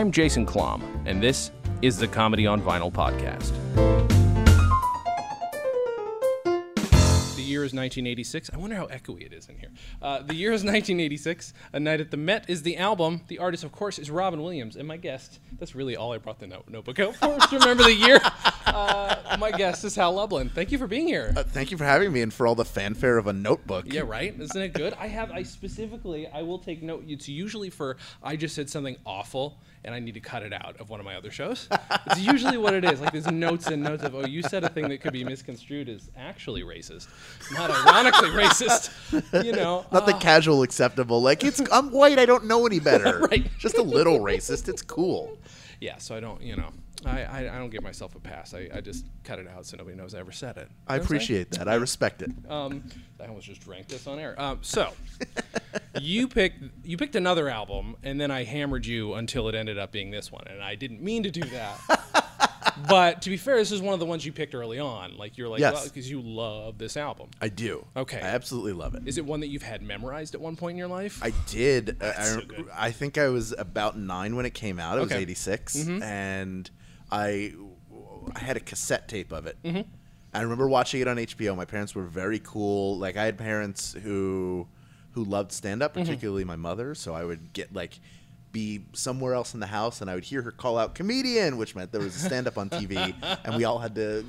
I'm Jason Klom, and this is the Comedy on Vinyl podcast. The year is 1986. I wonder how echoey it is in here. The year is 1986. A Night at the Met is the album. The artist, of course, is Robin Williams. And my guest, that's really all I brought the notebook out for, to remember the year. My guest is Hal Lublin. Thank you for being here. Thank you for having me and for all the fanfare of a notebook. Yeah, right? Isn't it good? I will take note. It's usually for, I just said something awful and I need to cut it out of one of my other shows. It's usually what it is. Like there's notes and notes of, oh, you said a thing that could be misconstrued as actually racist, not ironically racist. You know, not the casual acceptable. Like I'm white, I don't know any better. Right. Just a little racist. It's cool. Yeah. So I don't, I don't give myself a pass. I just cut it out so nobody knows I ever said it. I appreciate that. I respect it. I almost just drank this on air. So you picked another album, and then I hammered you until it ended up being this one, and I didn't mean to do that. But to be fair, this is one of the ones you picked early on. Like you're like, yes, well, because you love this album. I do. Okay. I absolutely love it. Is it one that you've had memorized at one point in your life? I did. So good. I think I was about 9 when it came out. It was 86, and I had a cassette tape of it. I remember watching it on HBO. My parents were very cool. Like I had parents who loved stand-up, particularly my mother. So I would be somewhere else in the house, and I would hear her call out "comedian," which meant there was a stand-up on TV, and we all had to,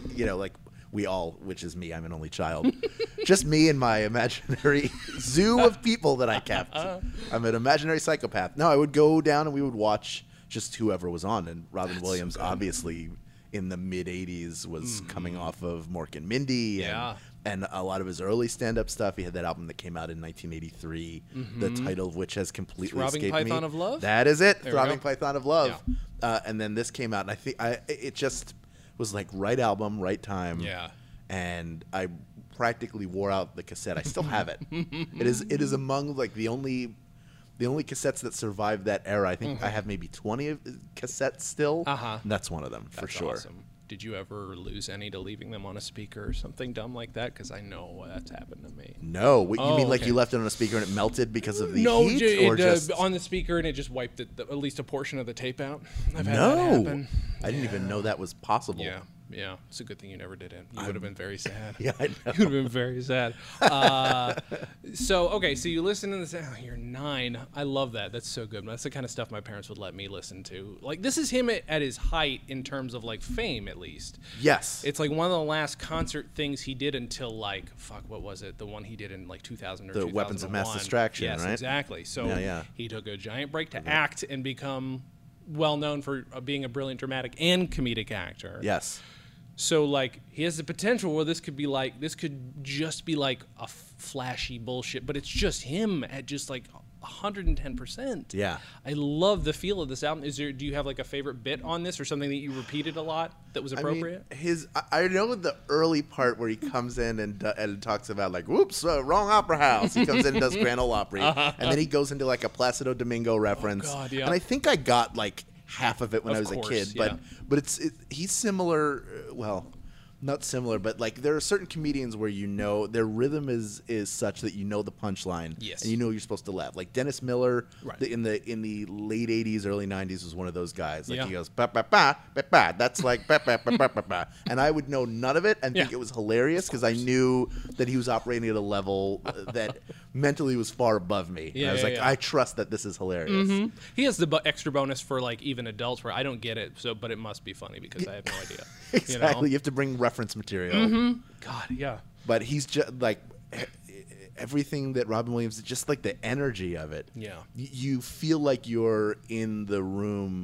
which is me. I'm an only child. Just me and my imaginary zoo of people that I kept. I'm an imaginary psychopath. No, I would go down and we would watch just whoever was on, and Robin Williams, obviously, in the mid-'80s was coming off of Mork and Mindy and a lot of his early stand-up stuff. He had that album that came out in 1983, the title of which has completely escaped me. Throbbing Python of Love? That is it, there Throbbing Python of Love. Yeah. And then this came out, and I think it just was like right album, right time. Yeah. And I practically wore out the cassette. I still have it. It is among like the only cassettes that survived that era. I think I have maybe 20 cassettes still. And that's one of them for sure. Awesome. Did you ever lose any to leaving them on a speaker or something dumb like that? Because I know that's happened to me. No. You mean like you left it on a speaker and it melted because of the heat? No, just on the speaker and it just wiped at least a portion of the tape out. I've had that happen. I didn't even know that was possible. Yeah, it's a good thing you never did it. You would have been very sad. Yeah, I know. You would have been very sad. So you listen to this. Oh, you're 9. I love that. That's so good. That's the kind of stuff my parents would let me listen to. Like, this is him at his height in terms of, like, fame, at least. Yes. It's, like, one of the last concert things he did until, like, what was it? The one he did in, like, 2000 or 2001. The Weapons of Mass Distraction, yes, right? Yes, exactly. So he took a giant break to act and become well-known for being a brilliant dramatic and comedic actor. Yes. So, like, he has the potential where this could just be like a flashy bullshit, but it's just him at just like 110%. Yeah. I love the feel of this album. Do you have like a favorite bit on this or something that you repeated a lot that was appropriate? I know the early part where he comes in and talks about like, whoops, wrong opera house. He comes in and does Grand Ole Opry, and then he goes into like a Placido Domingo reference. Oh, God, yeah. And I think I got like half of it when I was a kid, but he's similar. Well, not similar, but like there are certain comedians where their rhythm is such that the punchline, yes, and you're supposed to laugh. Like Dennis Miller, in the late '80s, early '90s was one of those guys. Like he goes ba ba ba ba ba. That's like ba ba ba ba ba ba, and I would know none of it and think it was hilarious because I knew that he was operating at a level that mentally was far above me. Yeah, I was I trust that this is hilarious. He has the extra bonus for like even adults where I don't get it, but it must be funny because I have no idea. Exactly, you have to bring reference material. God, yeah. But he's just like everything that Robin Williams, just like the energy of it. Yeah, you feel like you're in the room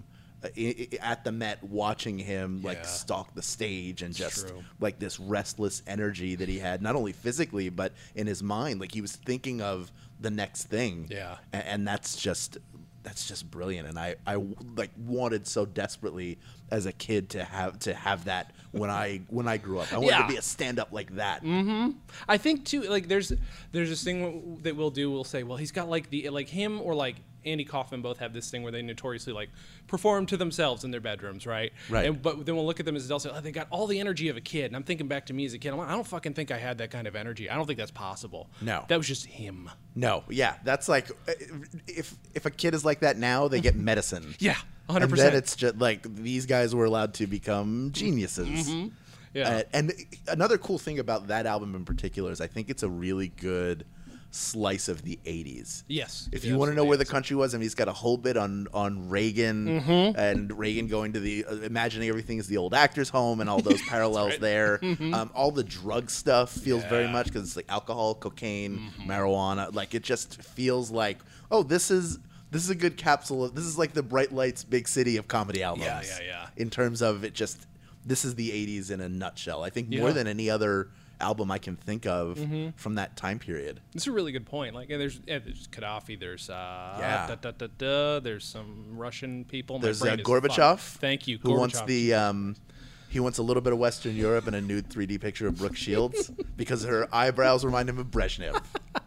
at the Met watching him like stalk the stage and just like this restless energy that he had, not only physically but in his mind. Like he was thinking of the next thing. Yeah, and that's just brilliant. And I like wanted so desperately as a kid to have that when I grew up. I wanted to be a stand-up like that. I think too, like there's this thing that we'll say, well, he's got like him or like Andy Kaufman both have this thing where they notoriously like perform to themselves in their bedrooms, right? Right. But then we'll look at them as adults, and they got all the energy of a kid. And I'm thinking back to me as a kid. I'm like, I don't fucking think I had that kind of energy. I don't think that's possible. No. That was just him. No, yeah, that's like if a kid is like that now, they get medicine. Yeah, 100%. And then it's just like these guys were allowed to become geniuses. Yeah. And another cool thing about that album in particular is I think it's a really good slice of the 80s. Yes. If you want to know where the country was, I mean, he's got a whole bit on Reagan and Reagan going to the imagining everything is the old actor's home and all those parallels there. All the drug stuff feels very much because it's like alcohol, cocaine, marijuana. Like it just feels like, oh, this is a good capsule. This is like the Bright Lights Big City of comedy albums. Yeah. In terms of it just, this is the 80s in a nutshell. I think more than any other album I can think of from that time period. That's a really good point. Like, there's Gaddafi. There's there's some Russian people. There's Gorbachev. Thank you. Who wants the he wants a little bit of Western Europe and a nude 3D picture of Brooke Shields because her eyebrows remind him of Brezhnev.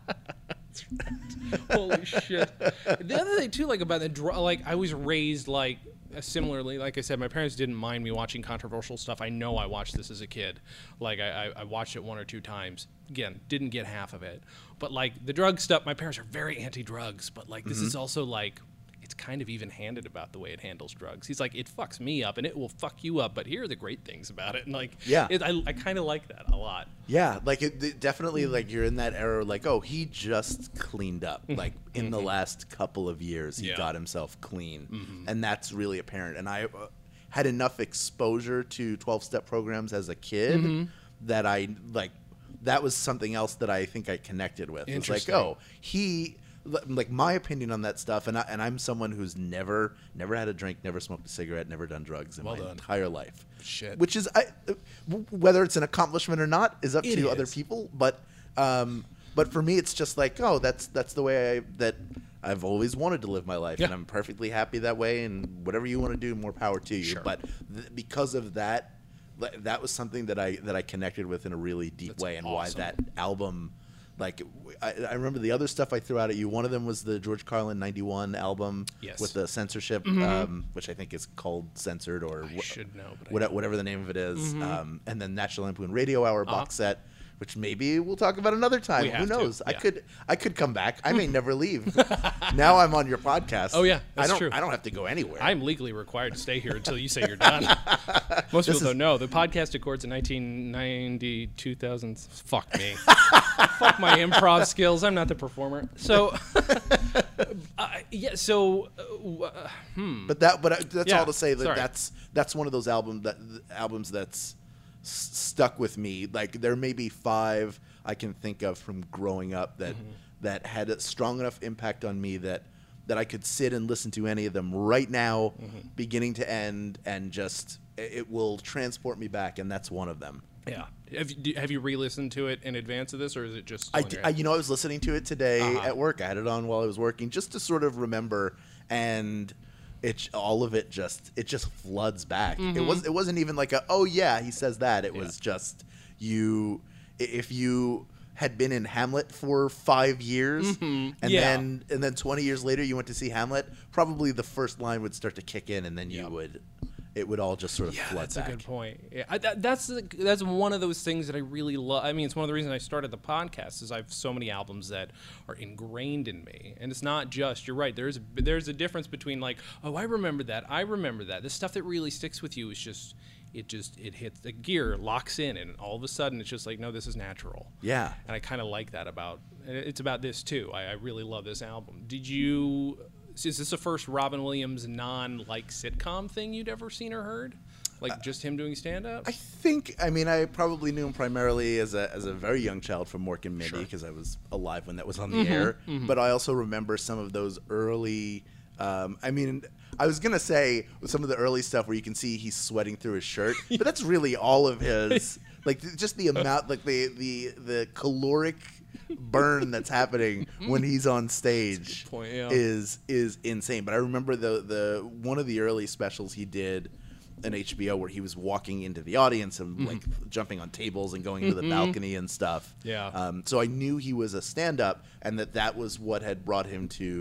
Holy shit! The other thing too, like about the like I was raised like. Similarly, like I said, my parents didn't mind me watching controversial stuff. I know I watched this as a kid. Like, I watched it 1 or 2 times. Again, didn't get half of it. But, like, the drug stuff, my parents are very anti-drugs. But, like, this is also, like, it's kind of even-handed about the way it handles drugs. He's like, it fucks me up, and it will fuck you up, but here are the great things about it. And, like, I kind of like that a lot. Yeah, like, it definitely, like, you're in that era, like, oh, he just cleaned up. Like, in the last couple of years, he got himself clean. And that's really apparent. And I had enough exposure to 12-step programs as a kid that I, like, that was something else that I think I connected with. It's like, oh, like my opinion on that stuff, and I'm someone who's never had a drink, never smoked a cigarette, never done drugs in my entire life. Shit. Which is, whether it's an accomplishment or not is up to other people. But for me, it's just like, oh, that's the way that I've always wanted to live my life, and I'm perfectly happy that way. And whatever you want to do, more power to you. Sure. But because of that, that was something that I connected with in a really deep way, and awesome. why that album. Like, I remember the other stuff I threw out at you. One of them was the George Carlin 91 album with the censorship, which I think is called Censored or I should know, but whatever the name of it is. And then National Lampoon Radio Hour box set, which maybe we'll talk about another time. Who knows? Yeah. I could come back. I may never leave. Now I'm on your podcast. Oh yeah, that's true. I don't have to go anywhere. I'm legally required to stay here until you say you're done. Most people don't know. The podcast accords in 1990, 2000. Fuck me. Fuck my improv skills. I'm not the performer. So, But that's all to say that that's one of those albums that's stuck with me. Like, there may be 5 I can think of from growing up that had a strong enough impact on me that I could sit and listen to any of them right now, beginning to end, and just it will transport me back, and that's one of them. Yeah. Have you re-listened to it in advance of this, or is it just? I was listening to it today at work. I had it on while I was working, just to sort of remember, and all of it just floods back. It wasn't even like oh yeah, he says that. It was just if you had been in Hamlet for 5 years, and then 20 years later you went to see Hamlet, probably the first line would start to kick in, and then it would all just sort of flood that's back. a good point. Yeah, that's one of those things that I really love. I mean, it's one of the reasons I started the podcast is I have so many albums that are ingrained in me, and it's not just. You're right. There's a difference between like, oh, I remember that. The stuff that really sticks with you is just. It hits the gear, locks in, and all of a sudden it's just like, no, this is natural. Yeah. And I kind of like that it's about this too. I really love this album. Is this the first Robin Williams non-like sitcom thing you'd ever seen or heard? Like just him doing stand-up? I probably knew him primarily as a very young child from Mork and Mindy, because I was alive when that was on the air. But I also remember some of those early, I was going to say some of the early stuff where you can see he's sweating through his shirt, but that's really all of his, like just the amount, like the caloric burn that's happening when he's on stage is insane. But I remember the one of the early specials he did on HBO where he was walking into the audience and like jumping on tables and going into the balcony and stuff. Yeah. So I knew he was a stand-up, and that was what had brought him to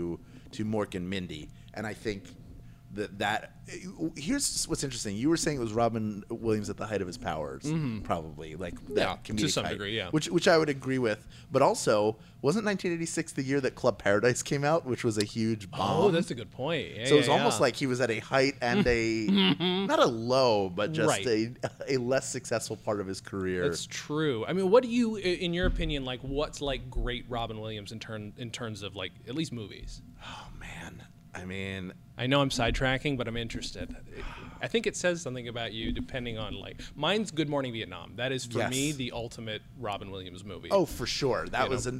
to Mork and Mindy, and I think that here's what's interesting. You were saying it was Robin Williams at the height of his powers, probably like that comedic to some height, degree, yeah. Which I would agree with. But also, wasn't 1986 the year that Club Paradise came out, which was a huge bomb? Oh, that's a good point. Yeah, so it was almost like he was at a height and a not a low, but just Right. a less successful part of his career. That's true. I mean, what do you, in your opinion, like what's like great Robin Williams in terms of like at least movies? Oh man, I mean, I know I'm sidetracking, but I'm interested. I think it says something about you depending on like mine's Good Morning Vietnam. That is for me the ultimate Robin Williams movie. oh for sure. That was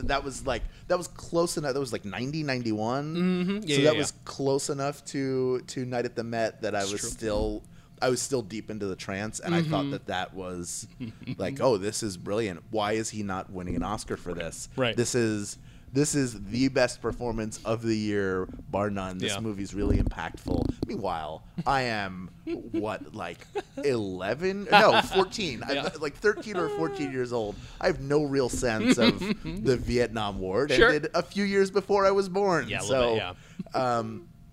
close enough. That was like 90, 91. Mm-hmm. Yeah, so yeah, that was close enough to Night at the Met that I was still deep into the trance, and I thought that was like, oh, this is brilliant. Why is he not winning an Oscar for this? Right. This is the best performance of the year, bar none. This movie's really impactful. Meanwhile, I am, like 11? No, 14. Yeah. I'm like 13 or 14 years old. I have no real sense of the Vietnam War. It ended a few years before I was born. Yeah, a so, little bit, yeah.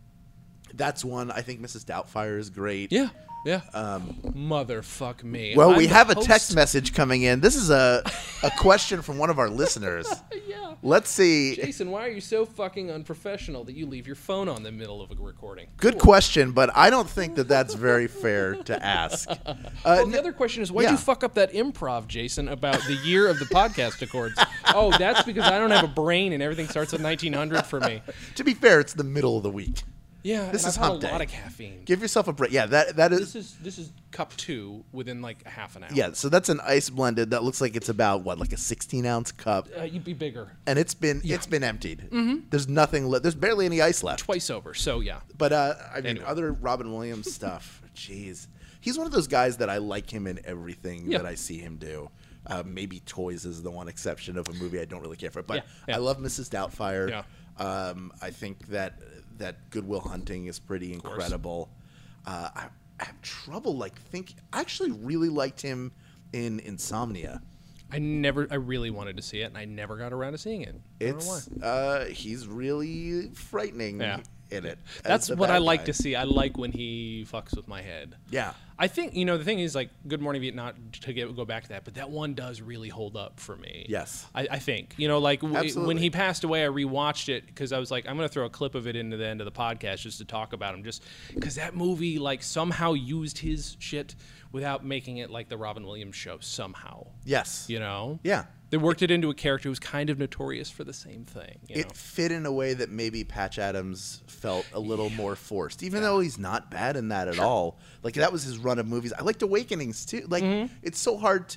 That's one. I think Mrs. Doubtfire is great. Yeah. Yeah. Motherfuck me. Well, I'm we the have a host. text message coming in. This is a question from one of our listeners. Yeah. Let's see. Jason, why are you so fucking unprofessional that you leave your phone on in the middle of a recording? Good question, but I don't think that that's very fair to ask. Well, the other question is, why'd you fuck up that improv, Jason, about the year of the podcast accords? Oh, that's because I don't have a brain and everything starts at 1900 for me. To be fair, it's the middle of the week. Yeah, This and is I've had hump a lot day. of caffeine. Give yourself a break. Yeah, that is. This is cup 2 within like a half an hour. Yeah, so that's an ice blended. That looks like it's about like a 16-ounce cup, You'd be bigger. and it's been emptied. There's nothing. There's barely any ice left. Twice over. So yeah. But I mean, Anyway. other Robin Williams stuff. Jeez, he's one of those guys that I like him in everything Yeah. that I see him do. Maybe Toys is the one exception of a movie I don't really care for, but Yeah. I love Mrs. Doubtfire. Yeah. I think that Good Will Hunting is pretty incredible. I have trouble I actually really liked him in Insomnia. I really wanted to see it, and I never got around to seeing it. I don't know why. He's really frightening in it. That's what I like to see. I like when he fucks with my head. Yeah. I think, the thing is, like, Good Morning Vietnam, go back to that, but that one does really hold up for me. Yes. I think. When Absolutely. he passed away, I rewatched it because I was like, I'm going to throw a clip of it into the end of the podcast just to talk about him, just because that movie, like, somehow used his shit without making it like the Robin Williams show, somehow. Yes. Yeah. They worked it into a character who was kind of notorious for the same thing. It fit in a way that maybe Patch Adams felt a little more forced, even though he's not bad in that at all. Like, that was his run of movies. I liked Awakenings too. Like, it's so hard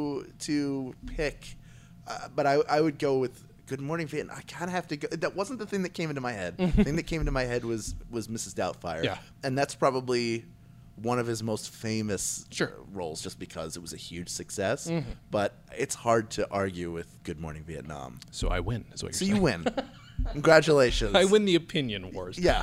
to pick, but I would go with Good Morning Vietnam. I kind of have to go. That wasn't the thing that came into my head. The thing that came into my head was Mrs. Doubtfire. Yeah. And that's probably one of his most famous Sure. roles, just because it was a huge success. But it's hard to argue with Good Morning Vietnam. So I win, is what you're So saying. you win. Congratulations. I win the opinion wars. Yeah.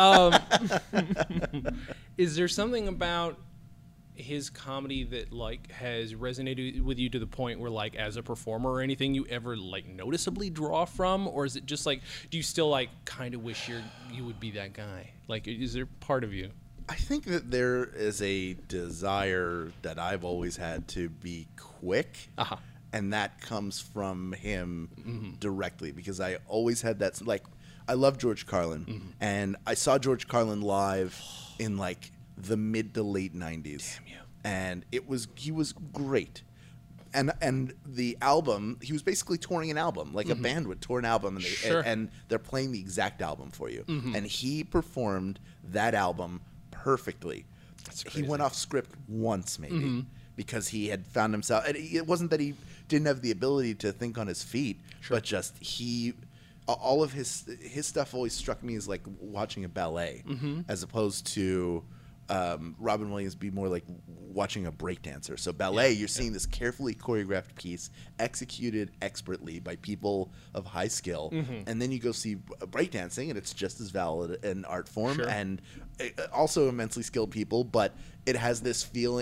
Is there something about his comedy that like has resonated with you to the point where like as a performer or anything you ever like noticeably draw from, or is it just like do you still like kind of wish you would be that guy? Like is there part of you? I think that there is a desire that I've always had to be quick. Uh-huh. And that comes from him directly, because I always had that. Like, I love George Carlin, and I saw George Carlin live in like the mid to late 90s. Damn you. And he was great. And the album, he was basically touring an album, like a band would tour an album, and and they're playing the exact album for you. And he performed that album perfectly. That's He crazy. went off script once, maybe, because he had found himself. And it wasn't that he didn't have the ability to think on his feet, but just all of his stuff always struck me as like watching a ballet, as opposed to Robin Williams be more like watching a breakdancer. So ballet, you're seeing this carefully choreographed piece executed expertly by people of high skill, and then you go see breakdancing, and it's just as valid an art form, and also immensely skilled people, but it has this feeling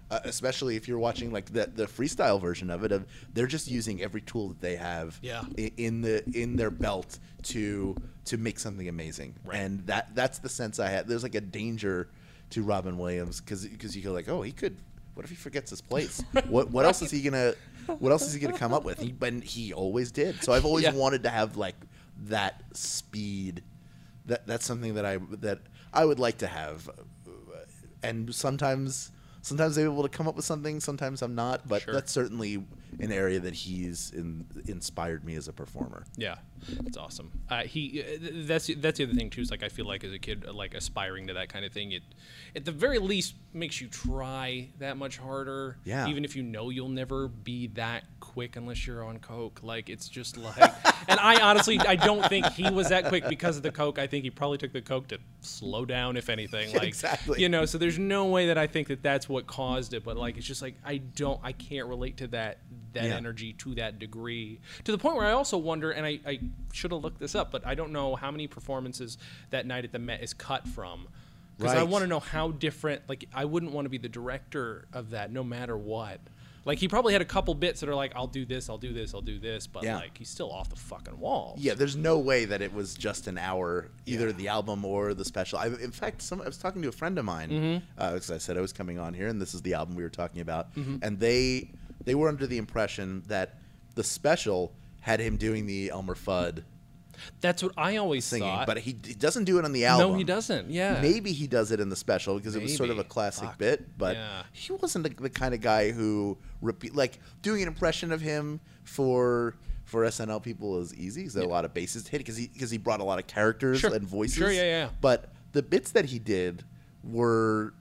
especially if you're watching like the freestyle version of it. They're just using every tool that they have in their belt to make something amazing. Right. And that's the sense I had. There's like a danger to Robin Williams because you go like, oh, he could. What if he forgets his place? What else is he gonna come up with? But he always did. So I've always wanted to have like that speed. That's something that I would like to have. And sometimes I'm able to come up with something. Sometimes I'm not. But that's certainly an area that he's inspired me as a performer. Yeah, that's awesome. That's the other thing too. Is like I feel like as a kid, like aspiring to that kind of thing, it at the very least makes you try that much harder. Yeah. Even if you know you'll never be that quick unless you're on coke. Like it's just like, and I don't think he was that quick because of the coke. I think he probably took the coke to slow down, if anything. Like exactly. You know, so there's no way that I think that that's what caused it. But like it's just like I can't relate to that energy to that degree, to the point where I also wonder, and I should have looked this up, but I don't know how many performances that night at the Met is cut from, because I want to know how different. Like I wouldn't want to be the director of that no matter what. Like he probably had a couple bits that are like, I'll do this, I'll do this, I'll do this, but like he's still off the fucking wall. Yeah, there's no way that it was just an hour, either the album or the special. In fact, I was talking to a friend of mine, because I said I was coming on here, and this is the album we were talking about, and they were under the impression that the special had him doing the Elmer Fudd. That's what I always singing, thought. But he doesn't do it on the album. No, he doesn't. Yeah. Maybe he does it in the special because it was sort of a classic bit. But he wasn't the kind of guy who doing an impression of him for SNL people is easy. Because a lot of bases hit because he brought a lot of characters and voices. Sure, yeah. But the bits that he did were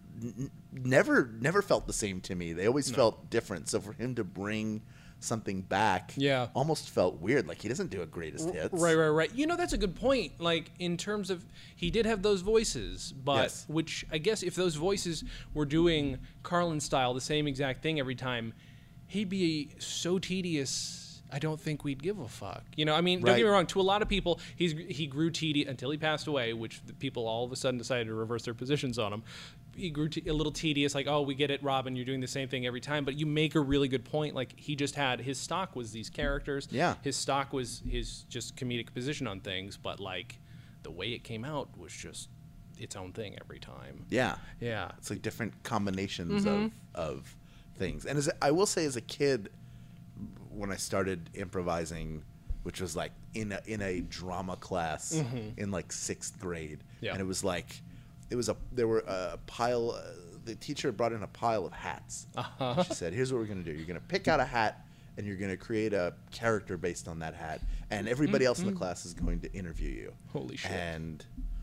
never felt the same to me. They always felt different. So for him to bring something back almost felt weird. Like he doesn't do a greatest hits. Right. You know, that's a good point. Like in terms of, he did have those voices, but which I guess if those voices were doing Carlin style, the same exact thing every time, he'd be so tedious. I don't think we'd give a fuck. You know, I mean, don't get me wrong. To a lot of people, he grew tedious until he passed away, which the people all of a sudden decided to reverse their positions on him. He grew a little tedious, like, oh, we get it, Robin, you're doing the same thing every time. But you make a really good point. Like, he just had, his stock was these characters. Yeah. His stock was his just comedic position on things. But, like, the way it came out was just its own thing every time. Yeah. Yeah. It's like different combinations of things. And I will say, as a kid, when I started improvising, which was like in a drama class in like 6th grade, and it was like there were a pile. The teacher brought in a pile of hats. She said, "Here's what we're gonna do. You're gonna pick out a hat, and you're gonna create a character based on that hat, and everybody else in the class is going to interview you." Holy shit! And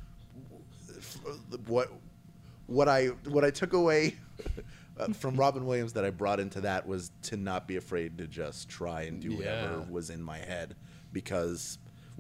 what I took away from Robin Williams that I brought into that was to not be afraid to just try and do whatever was in my head, because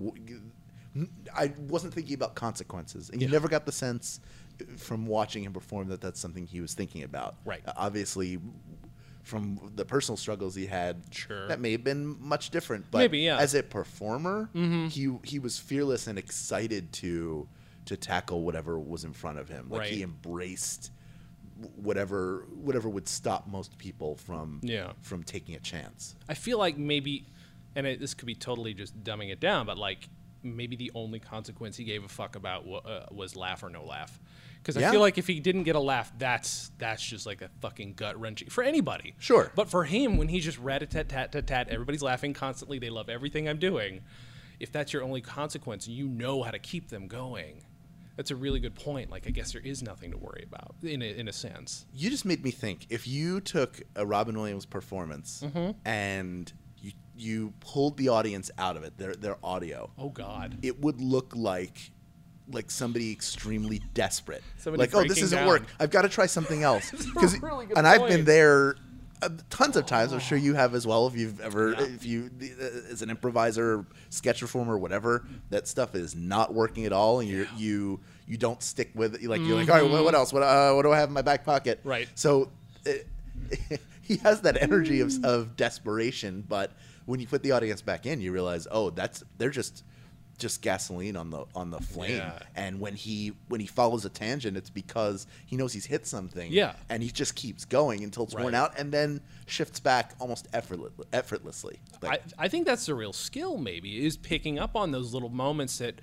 I wasn't thinking about consequences, and you never got the sense from watching him perform that that's something he was thinking about. Right. Obviously, from the personal struggles he had, sure, that may have been much different. But maybe, yeah, as a performer, he was fearless and excited to tackle whatever was in front of him. Like he embraced whatever would stop most people from taking a chance. I feel like maybe, and this could be totally just dumbing it down, but like maybe the only consequence he gave a fuck about was laugh or no laugh. Because I feel like if he didn't get a laugh, that's just like a fucking gut wrenching for anybody. Sure. But for him, when he's just rat-a-tat-tat-tat-tat, everybody's laughing constantly, they love everything I'm doing. If that's your only consequence, you know how to keep them going. That's a really good point. Like, I guess there is nothing to worry about in a sense. You just made me think. If you took a Robin Williams performance and you pulled the audience out of it, their audio. Oh God. It would look like somebody extremely desperate. Somebody like, oh, this doesn't work. I've got to try something else. Really good point. I've been there tons of times. I'm sure you have as well. If you've ever, if you as an improviser, sketch performer, whatever, that stuff is not working at all, and you don't stick with it. You're like, all right, what else? What do I have in my back pocket? Right. So he has that energy of desperation, but when you put the audience back in, you realize, oh, they're just just gasoline on the flame. Yeah. And when he follows a tangent, it's because he knows he's hit something. Yeah. And he just keeps going until it's worn out, and then shifts back almost effortlessly. Like, I think that's the real skill, maybe, is picking up on those little moments that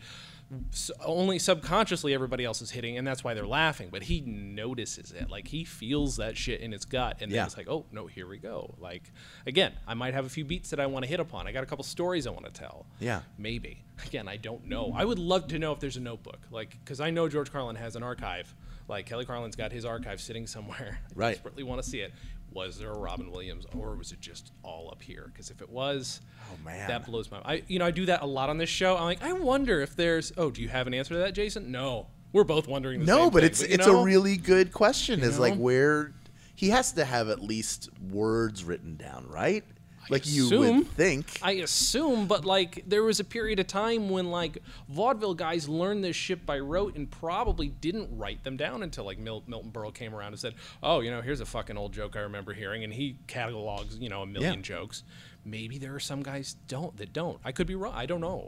only subconsciously everybody else is hitting, and that's why they're laughing. But he notices it. Like, he feels that shit in his gut, and then it's like, oh, no, here we go. Like, again, I might have a few beats that I want to hit upon. I got a couple stories I want to tell. Yeah. Maybe. Again, I don't know. I would love to know if there's a notebook. Like, because I know George Carlin has an archive. Like, Kelly Carlin's got his archive sitting somewhere. Right. I desperately want to see it. Was there a Robin Williams, or was it just all up here? Because if it was, oh man, that blows my mind. I do that a lot on this show. I'm like, I wonder if there's. Oh, do you have an answer to that, Jason? No, we're both wondering. The same but thing. it's a really good question. Is like where he has to have at least words written down, right? Like you would think. I assume, but like there was a period of time when like vaudeville guys learned this shit by rote and probably didn't write them down until like Milton Berle came around and said, "Oh, here's a fucking old joke I remember hearing," and he catalogs, a million jokes. Maybe there are some guys that don't. I could be wrong. I don't know.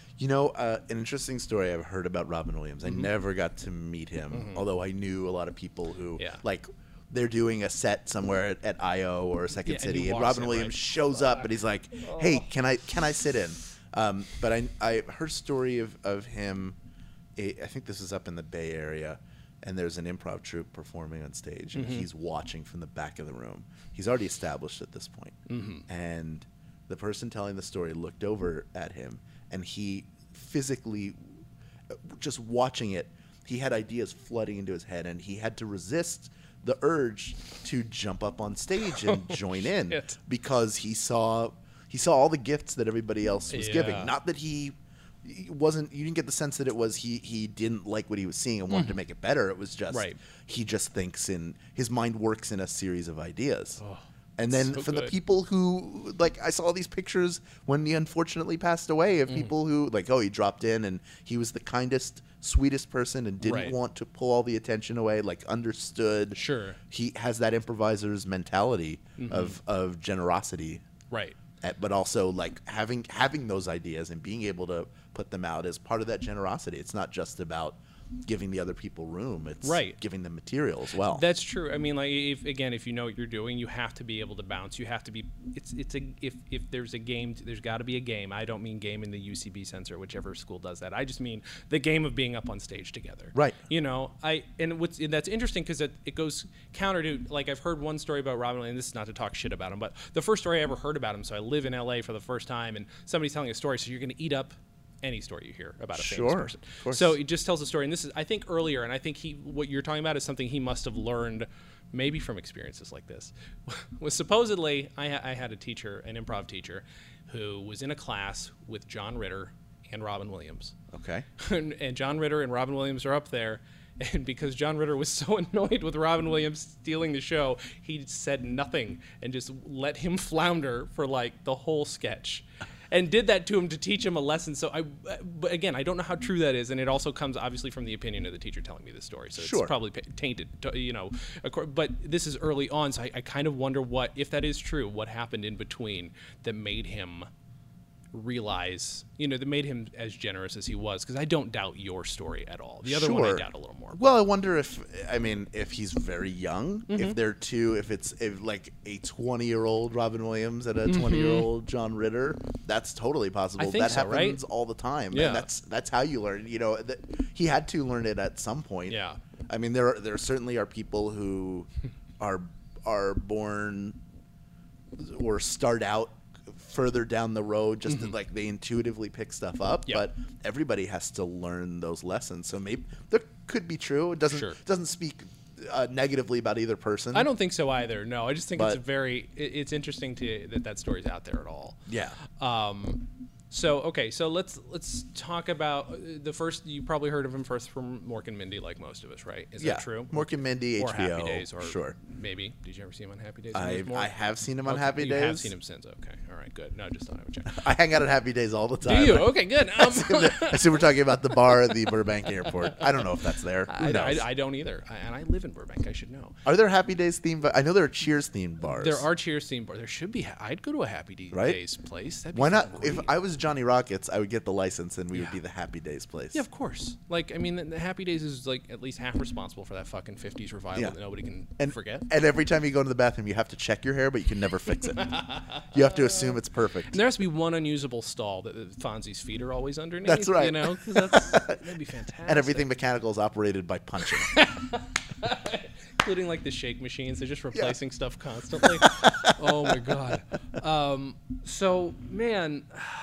An interesting story I've heard about Robin Williams. I never got to meet him, although I knew a lot of people who like. They're doing a set somewhere at I.O. or Second City, and Robin Williams shows up, and he's like, "Hey, can I sit in?" But I heard a story of him. I think this is up in the Bay Area, and there's an improv troupe performing on stage, and he's watching from the back of the room. He's already established at this point, and the person telling the story looked over at him, and he physically, just watching it, he had ideas flooding into his head, and he had to resist the urge to jump up on stage and join in because he saw all the gifts that everybody else was giving. Not that he wasn't. You didn't get the sense that it was he didn't like what he was seeing and wanted to make it better. It was just he just thinks his mind works in a series of ideas. And then for the people who, like, I saw these pictures when he unfortunately passed away of people who, like, he dropped in and he was the kindest, sweetest person and didn't want to pull all the attention away, like, understood. Sure. He has that improviser's mentality of generosity. Right. But also, like, having those ideas and being able to put them out as part of that generosity. It's not just about giving the other people room. It's giving them material as well. That's true. I mean, like, if you know what you're doing, you have to be able to bounce. You have to be. If there's a game, there's got to be a game. I don't mean game in the UCB sense or whichever school does that. I just mean the game of being up on stage together. Right. And that's interesting because it goes counter to, like, I've heard one story about Robin Williams, and this is not to talk shit about him, but the first story I ever heard about him. So I live in LA for the first time, and somebody's telling a story. So you're going to eat up any story you hear about a famous person. Of course. So it just tells a story, and this is, I think, earlier, and I think what you're talking about is something he must have learned maybe from experiences like this. Was supposedly, I had a teacher, an improv teacher, who was in a class with John Ritter and Robin Williams. Okay. And John Ritter and Robin Williams are up there, and because John Ritter was so annoyed with Robin Williams stealing the show, he said nothing and just let him flounder for, like, the whole sketch. And did that to him to teach him a lesson. So but again, I don't know how true that is, and it also comes obviously from the opinion of the teacher telling me this story. So it's probably tainted, But this is early on, so I kind of wonder if that is true, what happened in between that made him realize, that made him as generous as he was. Because I don't doubt your story at all. The other one I doubt a little more. Well, I wonder if he's very young, if it's like a 20-year-old Robin Williams and a 20-year-old John Ritter, that's totally possible. I think that so, happens all the time. Yeah. And that's how you learn. He had to learn it at some point. Yeah. I mean, there certainly are people who are born or start out further down the road, just to, like, they intuitively pick stuff up. But everybody has to learn those lessons. So maybe that could be true. It doesn't speak negatively about either person. I don't think so either. No, I just think it's interesting that story's out there at all. Yeah. So let's talk about the first. You probably heard of him first from Mork and Mindy, like most of us, right? Is that true? Mork and Mindy, or HBO, Happy Days, or sure. Maybe. Did you ever see him on Happy Days? I have seen him on Happy Days. You have seen him since. Okay, all right, good. No, just thought I would check. I hang out at Happy Days all the time. Do you? Okay, good. I assume we're talking about the bar at the Burbank Airport. I don't know if that's there. Who knows? I don't either. And I live in Burbank. I should know. Are there Happy Days themed? I know there are Cheers themed bars. There are Cheers themed bars. There should be. I'd go to a Happy Days place. Why not? Great. If I was Johnny Rockets, I would get the license, and we would be the Happy Days place. Yeah, of course. Like, I mean, the Happy Days is like at least half responsible for that fucking 50s revival that nobody can forget. And every time you go to the bathroom, you have to check your hair, but you can never fix it. You have to assume it's perfect. And there has to be one unusable stall that Fonzie's feet are always underneath. That's right. You know, 'cause that'd be fantastic. And everything mechanical is operated by punching. Including like the shake machines. They're just replacing stuff constantly. Oh my god. So man,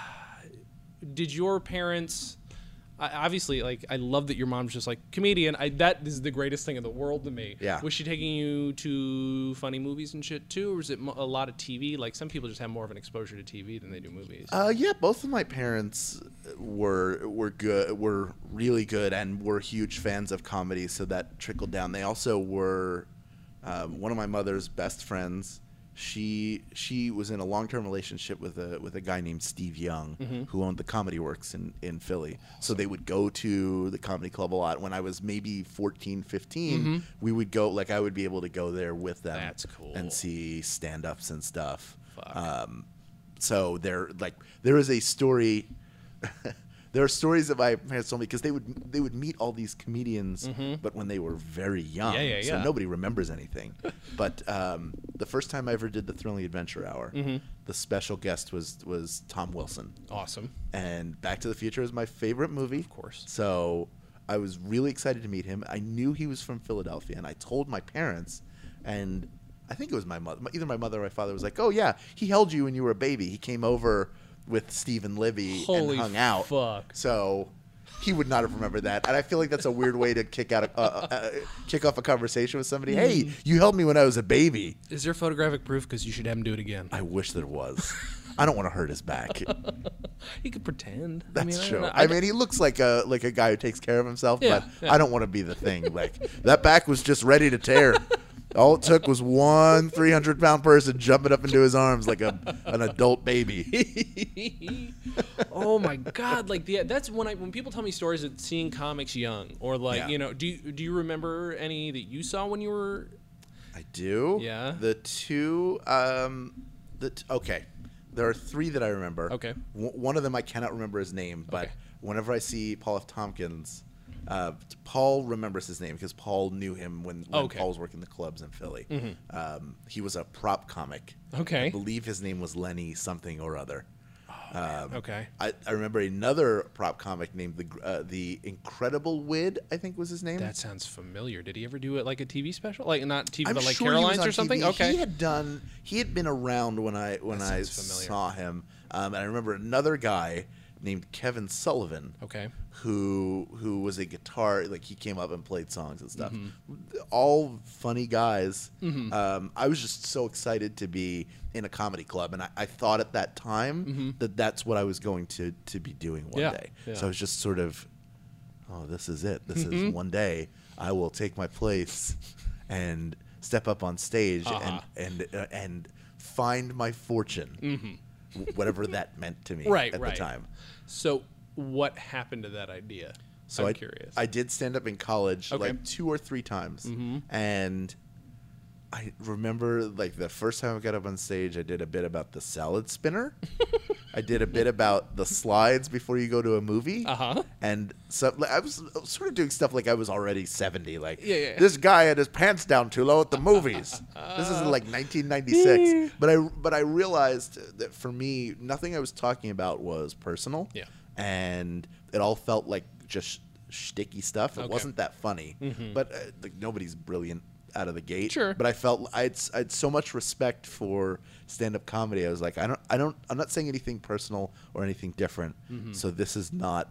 did your parents obviously, like, I love that your mom's just like comedian. That is the greatest thing in the world to me. Yeah. Was she taking you to funny movies and shit too, or was it a lot of TV? Like, some people just have more of an exposure to TV than they do movies. Yeah, both of my parents were really good and were huge fans of comedy, so that trickled down. They also were one of my mother's best friends. She was in a long-term relationship with a guy named Steve Young, who owned the Comedy Works in Philly. So they would go to the comedy club a lot. When I was maybe 14, 15, we would go, like, I would be able to go there with them. That's cool. And see stand-ups and stuff. Fuck. So there is a story. There are stories that my parents told me, because they would meet all these comedians, but when they were very young, so nobody remembers anything. But the first time I ever did the Thrilling Adventure Hour, the special guest was Tom Wilson. Awesome. And Back to the Future is my favorite movie. Of course. So I was really excited to meet him. I knew he was from Philadelphia, and I told my parents, and I think it was my mother. Either my mother or my father was like, "Oh yeah, he held you when you were a baby. He came over with Steve and Libby and hung out." Fuck. So he would not have remembered that, and I feel like that's a weird way to kick off a conversation with somebody. Hey, you held me when I was a baby. Is there photographic proof? Because you should have him do it again. I wish there was. I don't want to hurt his back. He could pretend. That's true. I mean, he looks like a guy who takes care of himself, but I don't want to be the thing. Like, that back was just ready to tear. All it took was one 300-pound person jumping up into his arms like an adult baby. Oh my god! Like, that's when people tell me stories of seeing comics young, or like, you know, do you remember any that you saw when you were? I do. Yeah. The two. Okay. There are three that I remember. Okay. One of them I cannot remember his name, but whenever I see Paul F. Tompkins. Paul remembers his name because Paul knew him when Paul was working the clubs in Philly. He was a prop comic. Okay. I believe his name was Lenny something or other. Okay. I remember another prop comic named the Incredible Wid, I think was his name. That sounds familiar. Did he ever do it like a TV special? Like, not TV, I'm but like sure Caroline's or something? TV. Okay. He had been around when I saw him. And I remember another guy named Kevin Sullivan. Okay. Who was a guitar, like, he came up and played songs and stuff. All funny guys. I was just so excited to be in a comedy club, and I thought at that time that that's what I was going to be doing one day. Yeah. So I was just sort of, oh, this is it. This is one day I will take my place and step up on stage and find my fortune, whatever that meant to me at the time. So what happened to that idea? So I'm curious. I did stand up in college like 2 or 3 times, and I remember, like, the first time I got up on stage, I did a bit about the salad spinner. I did a bit about the slides before you go to a movie. And so, like, I was sort of doing stuff like I was already 70. Like, this guy had his pants down too low at the movies. This is like 1996. But I realized that for me, nothing I was talking about was personal. Yeah. And it all felt like just shticky stuff. It wasn't that funny. But like, nobody's brilliant out of the gate. Sure. But I felt I had so much respect for stand-up comedy. I was like, I'm not saying anything personal or anything different. So this is not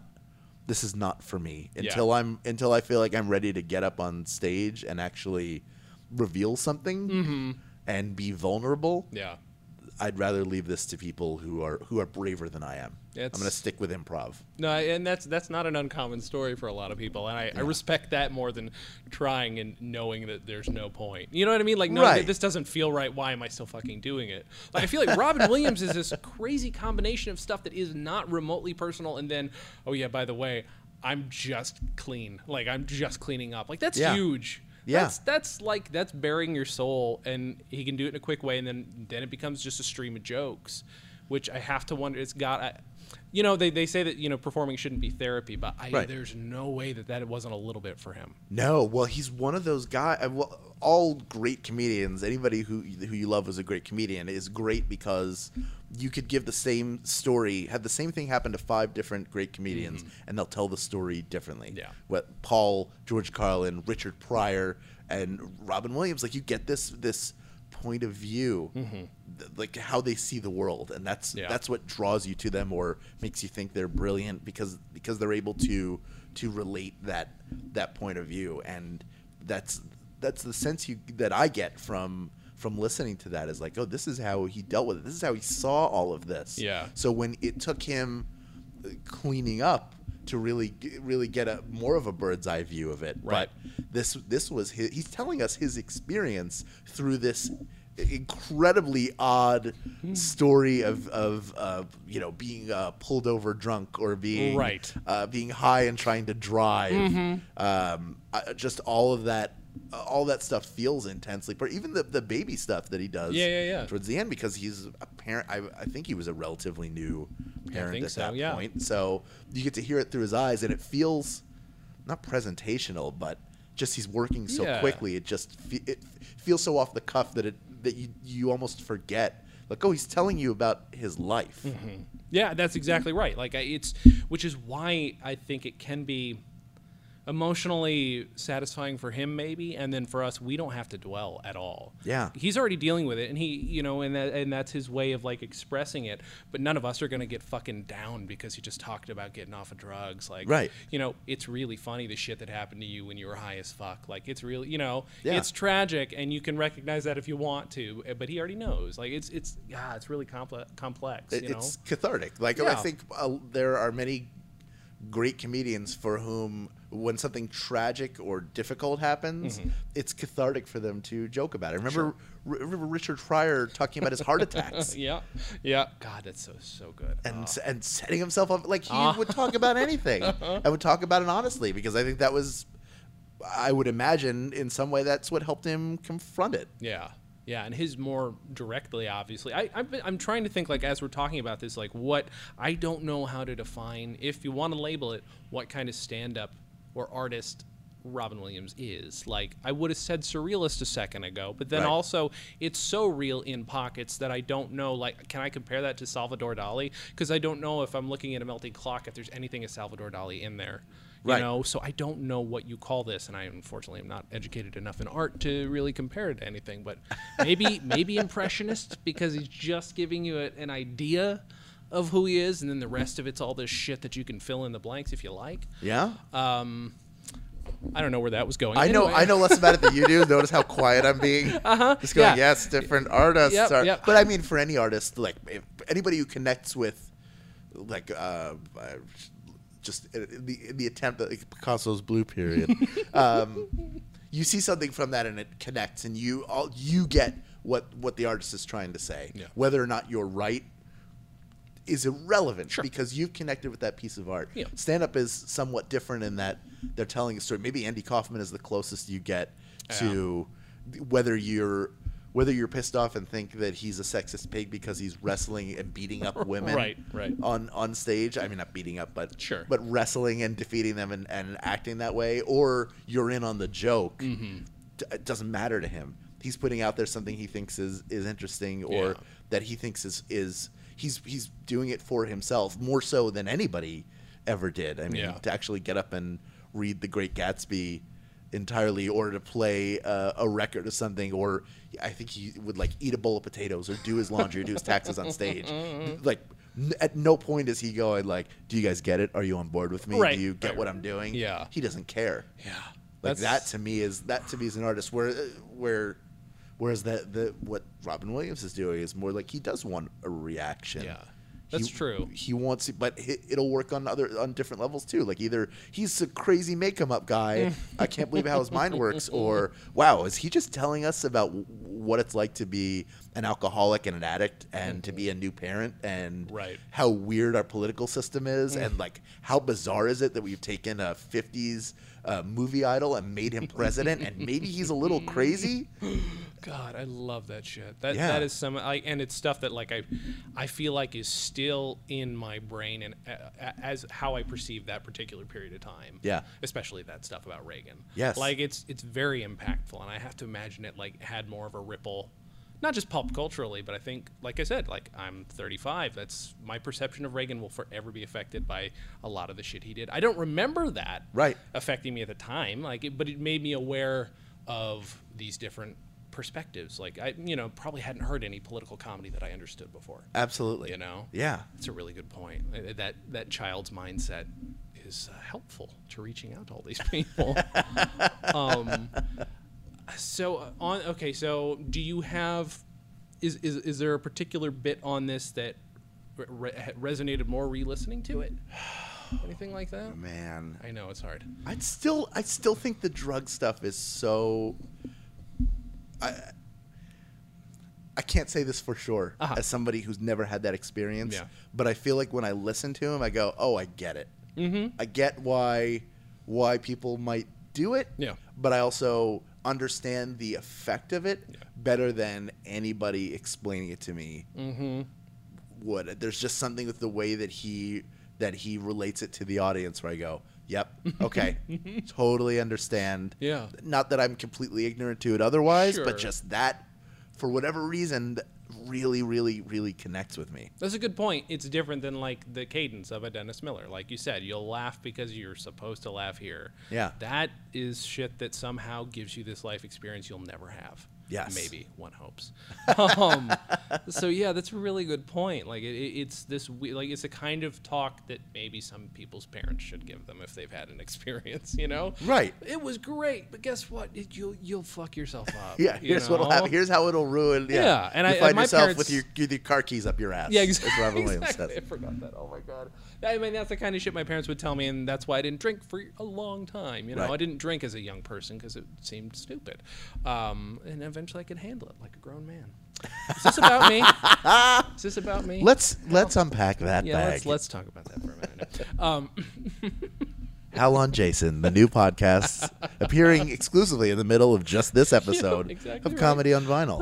for me until I feel like I'm ready to get up on stage and actually reveal something and be vulnerable. Yeah. I'd rather leave this to people who are braver than I am. I'm going to stick with improv. No, and that's not an uncommon story for a lot of people, and I respect that more than trying and knowing that there's no point. You know what I mean? Like, no, this doesn't feel right. Why am I still fucking doing it? Like, I feel like Robin Williams is this crazy combination of stuff that is not remotely personal, and then, oh yeah, by the way, I'm just clean. Like, I'm just cleaning up. Like, that's huge. Yeah, that's burying your soul, and he can do it in a quick way, and then it becomes just a stream of jokes. which I have to wonder. It's got, you know, they say that, you know, performing shouldn't be therapy, but there's no way that it wasn't a little bit for him. No, well, he's one of those guys. Well, all great comedians, anybody who you love as a great comedian is great because you could give the same story, have the same thing happen to 5 different great comedians, and they'll tell the story differently. Yeah. What Paul, George Carlin, Richard Pryor, and Robin Williams, like you get this point of view, like how they see the world, and that's what draws you to them or makes you think they're brilliant because they're able to relate that point of view, and that's the sense that I get from listening to that is like, oh, this is how he dealt with it. This is how he saw all of this. Yeah. So when it took him cleaning up to really get more of a bird's eye view of it, right. But this was he's telling us his experience through this incredibly odd story of you know, being pulled over drunk or being being high and trying to drive. Just all of that stuff feels intensely. Even the baby stuff that he does towards the end, because he's a parent. I think he was a relatively new parent at that point. So you get to hear it through his eyes, and it feels not presentational, but just he's working so quickly. It just it feels so off the cuff that you almost forget. Like, oh, he's telling you about his life. Yeah, that's exactly right. Like, which is why I think it can be emotionally satisfying for him, maybe, and then for us, we don't have to dwell at all. Yeah, he's already dealing with it, and he, you know, and that's his way of like expressing it. But none of us are gonna get fucking down because he just talked about getting off of drugs. Like, right? You know, it's really funny the shit that happened to you when you were high as fuck. Like, it's really, you know, it's tragic, and you can recognize that if you want to. But he already knows. Like, it's really complex. It's cathartic. Like, I think there are many great comedians for whom when something tragic or difficult happens, it's cathartic for them to joke about it. Remember Richard Pryor talking about his heart attacks. Yeah. God, that's so good. And setting himself up, like he would talk about anything. I would talk about it honestly, because I think that was, I would imagine in some way that's what helped him confront it. Yeah, and his more directly, obviously. I'm trying to think, like, as we're talking about this, like, what I don't know how to define, if you want to label it, what kind of stand-up or artist Robin Williams is. Like, I would have said surrealist a second ago, but then also it's so real in pockets that I don't know, like, can I compare that to Salvador Dali? Because I don't know if I'm looking at a melting clock if there's anything of Salvador Dali in there. You know, so I don't know what you call this, and I unfortunately am not educated enough in art to really compare it to anything. But maybe impressionist, because he's just giving you an idea of who he is, and then the rest of it's all this shit that you can fill in the blanks if you like. Yeah. I don't know where that was going. I know less about it than you do. Notice how quiet I'm being. Just going, yes, different artists are. Yep. But I mean, for any artist, like if anybody who connects with, like, just the attempt at like Picasso's Blue Period, you see something from that and it connects, and you get what the artist is trying to say. Yeah. Whether or not you're right is irrelevant, because you've connected with that piece of art. Yeah. Stand-up is somewhat different in that they're telling a story. Maybe Andy Kaufman is the closest you get to whether you're pissed off and think that he's a sexist pig because he's wrestling and beating up women on stage. I mean, not beating up, but wrestling and defeating them and acting that way, or you're in on the joke. It doesn't matter to him. He's putting out there something he thinks is interesting, or that he thinks is he's doing it for himself more so than anybody ever did. I mean, to actually get up and read The Great Gatsby entirely, or to play a record or something, or I think he would like eat a bowl of potatoes or do his laundry or do his taxes on stage. Like, at no point is he going like, do you guys get it? Are you on board with me? Do you get what I'm doing? Yeah. He doesn't care. Yeah. Like, that to me is an artist whereas what Robin Williams is doing is more like he does want a reaction. Yeah. That's true. He wants it, but it'll work on different levels too. Like, either he's a crazy make-em-up guy, I can't believe how his mind works, or wow, is he just telling us about what it's like to be an alcoholic and an addict, and to be a new parent, and how weird our political system is, and like how bizarre is it that we've taken a 50s movie idol and made him president, and maybe he's a little crazy. God, I love that shit. That is some, and it's stuff that like I feel like is still in my brain and as how I perceive that particular period of time. Yeah. Especially that stuff about Reagan. Yes. Like it's very impactful, and I have to imagine it like had more of a ripple, not just pop culturally, but I think, like I said, like I'm 35. That's my perception of Reagan will forever be affected by a lot of the shit he did. I don't remember that affecting me at the time, but it made me aware of these different perspectives. Like I, probably hadn't heard any political comedy that I understood before. Absolutely. Yeah, it's a really good point. That child's mindset is helpful to reaching out to all these people. So do you have? Is there a particular bit on this that resonated more re-listening to it? Anything like that? Man, I know it's hard. I still think the drug stuff is so. I can't say this for sure as somebody who's never had that experience. Yeah. But I feel like when I listen to him, I go, "Oh, I get it. Mm-hmm. I get why people might do it. Yeah. But I also understand the effect of it better than anybody explaining it to me would. There's just something with the way that he relates it to the audience where I go, yep, okay, totally understand. Yeah. Not that I'm completely ignorant to it otherwise, Sure. but just that, for whatever reason, really, really, really connects with me. That's a good point. It's different than like the cadence of a Dennis Miller. Like you said, you'll laugh because you're supposed to laugh here. Yeah. That is shit that somehow gives you this life experience you'll never have. Yes. Maybe, one hopes. So yeah, that's a really good point. Like it's this like it's a kind of talk that maybe some people's parents should give them if they've had an experience, Right. It was great, but guess what? You'll fuck yourself up. Yeah, here's what'll happen. Here's how it'll ruin. Yeah, and you find my yourself parents, with your car keys up your ass. Yeah, exactly. As Robin Williams Exactly. says. I forgot that. Oh my god. I mean, that's the kind of shit my parents would tell me, and that's why I didn't drink for a long time. Right. I didn't drink as a young person because it seemed stupid, and eventually I could handle it like a grown man. Is this about me? Is this about me? Let's unpack that bag. Let's talk about that for a minute. Hal on Jason, the new podcast appearing exclusively in the middle of just this episode exactly of Comedy on Vinyl.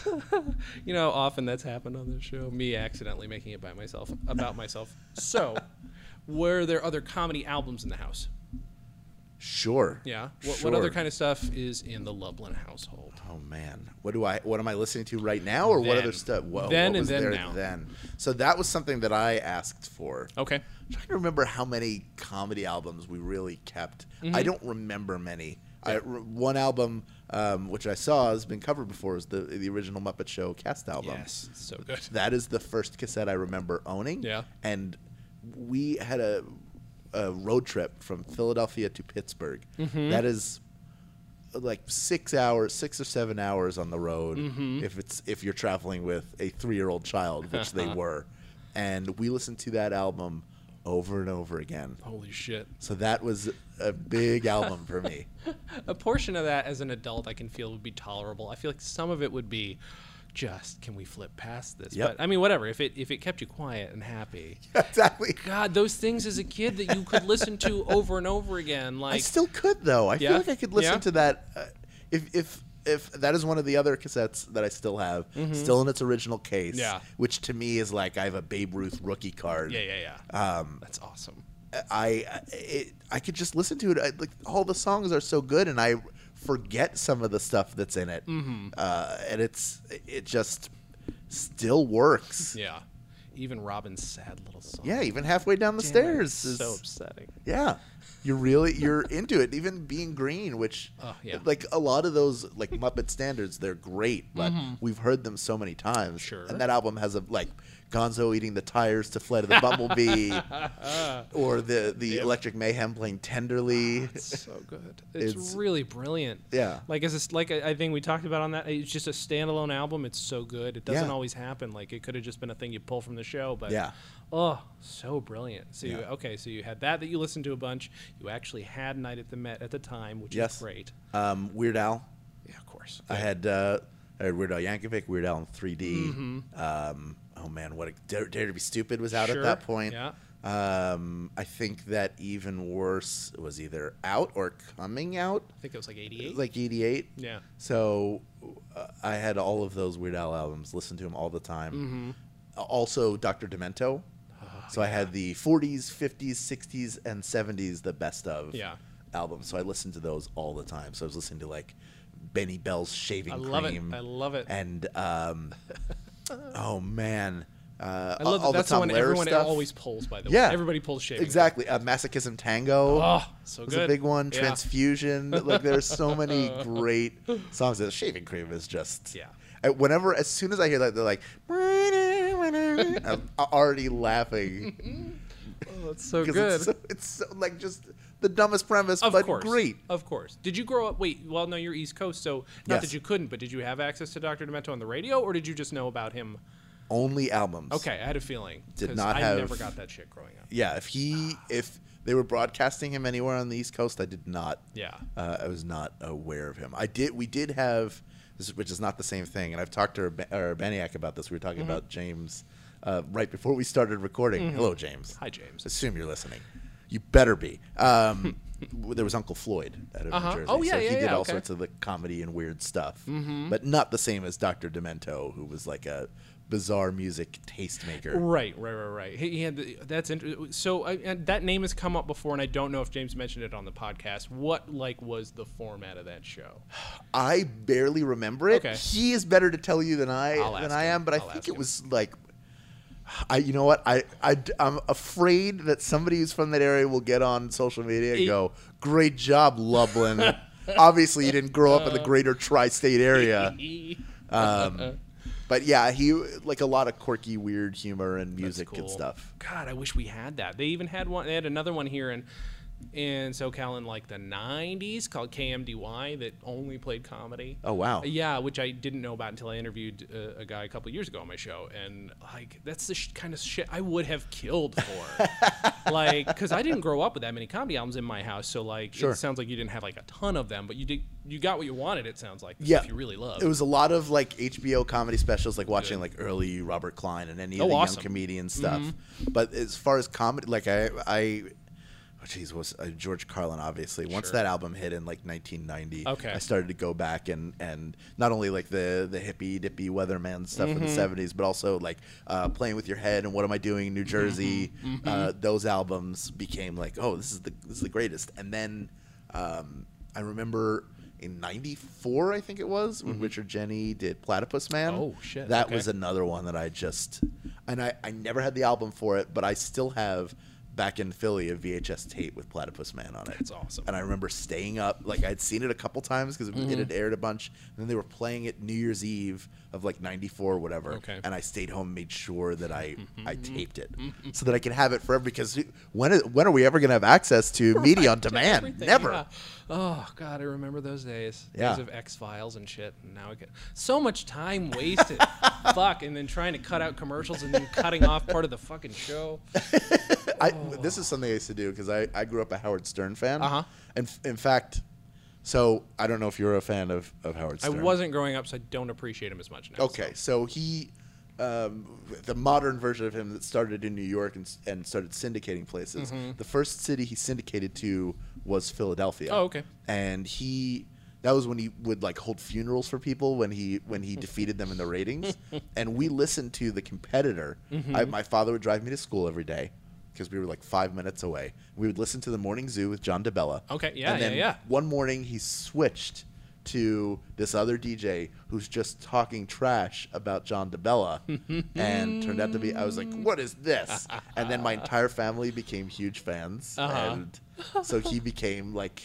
How often that's happened on this show? Me accidentally making it about myself. So, were there other comedy albums in the house? Sure. Yeah. What other kind of stuff is in the Lublin household? Oh man, what am I listening to right now, or what other stuff? Whoa, then what was and then there now. Then. So that was something that I asked for. Okay. I'm trying to remember how many comedy albums we really kept. I don't remember many. Yeah. One album, which I saw has been covered before, is the original Muppet Show cast album. Yes, it's so good. That is the first cassette I remember owning. Yeah. And we had a road trip from Philadelphia to Pittsburgh. That is like 6 or 7 hours on the road if you're traveling with a 3-year-old child, which they were. And we listened to that album over and over again. Holy shit. So that was a big album for me. A portion of that as an adult I can feel would be tolerable. I feel like some of it would be just, can we flip past this? Yep. But I mean, whatever. If it kept you quiet and happy. Exactly. God, those things as a kid that you could listen to over and over again. Like I still could though. I feel like I could listen to that if that is one of the other cassettes that I still have, still in its original case. Yeah. Which to me is like I have a Babe Ruth rookie card. Yeah. That's awesome. I could just listen to it. Like all the songs are so good, and I forget some of the stuff that's in it, and it just still works. Yeah, even Robin's sad little song. Yeah, even halfway down the stairs is so upsetting. Yeah, you're into it. Even Being Green, which like a lot of those like Muppet standards, they're great, but we've heard them so many times. Sure. And that album has Gonzo eating the tires to Flight of the Bumblebee, or the Electric Mayhem playing Tenderly. It's so good. It's really brilliant. Yeah. Like I think we talked about on that. It's just a standalone album. It's so good. It doesn't always happen. Like it could have just been a thing you pull from the show, but so brilliant. So you had that you listened to a bunch. You actually had Night at the Met at the time, which is great. Weird Al. Yeah, of course. I had Weird Al Yankovic, Weird Al in 3D. Oh man, Dare to Be Stupid was out at that point. Yeah. I think that Even Worse was either out or coming out. I think it was like 88. Like 88. Yeah. So I had all of those Weird Al albums, listened to them all the time. Mm-hmm. Also, Dr. Demento. So I had the 40s, 50s, 60s, and 70s, the best of albums. So I listened to those all the time. So I was listening to like Benny Bell's Shaving Cream. I love it. And oh man, I love all that's the the Tom one Lehrer everyone stuff. always pulls. By the Yeah. way, everybody pulls Shaving. Exactly. Masochism Tango. Oh, so was good. a big one. Yeah. Transfusion. Like there's so many great songs. The Shaving Cream is just as soon as I hear that, they're like, I'm already laughing. Oh, it's so good. It's so, like just the dumbest premise, Of but course. great. Of course. Did you grow up? Wait, well, no, you're East Coast, so not Yes. that you couldn't, but did you have access to Dr. Demento on the radio, or did you just know about him? Only albums. Okay, I had a feeling. Did 'cause not I have. never got that shit growing up. Yeah, if they were broadcasting him anywhere on the East Coast, I did not. Yeah. I was not aware of him. We did have this, which is not the same thing. And I've talked to Baniak about this. We were talking about James right before we started recording. Hello, James. Hi, James. Assume you're listening. You better be. There was Uncle Floyd out of New Jersey. Oh, yeah, so he yeah, did yeah, all okay. sorts of the comedy and weird stuff, but not the same as Dr. Demento, who was like a bizarre music tastemaker. Right. He had that's interesting. So and that name has come up before, and I don't know if James mentioned it on the podcast. What was the format of that show? I barely remember it. Okay. He is better to tell you than I am, but I think it was like. You know what? I'm afraid that somebody who's from that area will get on social media and go, "Great job, Lublin." Obviously, you didn't grow up in the greater tri-state area. But yeah, he like a lot of quirky, weird humor and music and stuff. God, I wish we had that. They even had one. They had another one here in SoCal in like the 90s called KMDY that only played comedy. Oh, wow. Yeah, which I didn't know about until I interviewed a guy a couple of years ago on my show. And like, that's the kind of shit I would have killed for. Like, because I didn't grow up with that many comedy albums in my house. So like, Sure. It sounds like you didn't have like a ton of them, but you got what you wanted, it sounds like. Yeah. Stuff you really loved. It was a lot of like HBO comedy specials, like watching like early Robert Klein and any of the young comedian stuff. But as far as comedy, like was George Carlin, obviously. Once that album hit in like 1990, I started to go back and not only like the hippie dippy weatherman stuff in the 70s, but also like Playing with Your Head and What Am I Doing in New Jersey. Those albums became like, oh, this is the greatest. And then I remember in '94, I think it was, when Richard Jeni did Platypus Man. Oh shit! That was another one that I never had the album for it, but I still have. Back in Philly, a VHS tape with Platypus Man on it. That's awesome. And I remember staying up, like I'd seen it a couple times because it had aired a bunch, and then they were playing it New Year's Eve of like '94 or whatever. Okay. And I stayed home and made sure that I taped it so that I could have it forever. Because when are we ever going to have access to media on demand? Everything, Never. Yeah. Oh God, I remember those days. Yeah. Days of X-Files and shit. And now I get so much time wasted. Fuck, and then trying to cut out commercials and then cutting off part of the fucking show. This is something I used to do because I grew up a Howard Stern fan. And in fact, so I don't know if you're a fan of Howard Stern. I wasn't growing up, so I don't appreciate him as much now. Okay, so he, the modern version of him that started in New York and started syndicating places. The first city he syndicated to was Philadelphia. Oh, okay. And that was when he would like hold funerals for people when he defeated them in the ratings. And we listened to The Competitor. My father would drive me to school every day because we were like 5 minutes away. We would listen to The Morning Zoo with John DeBella. Okay, yeah, and then yeah. One morning he switched to this other DJ who's just talking trash about John DeBella and turned out to be, I was like, what is this? And then my entire family became huge fans. And so he became like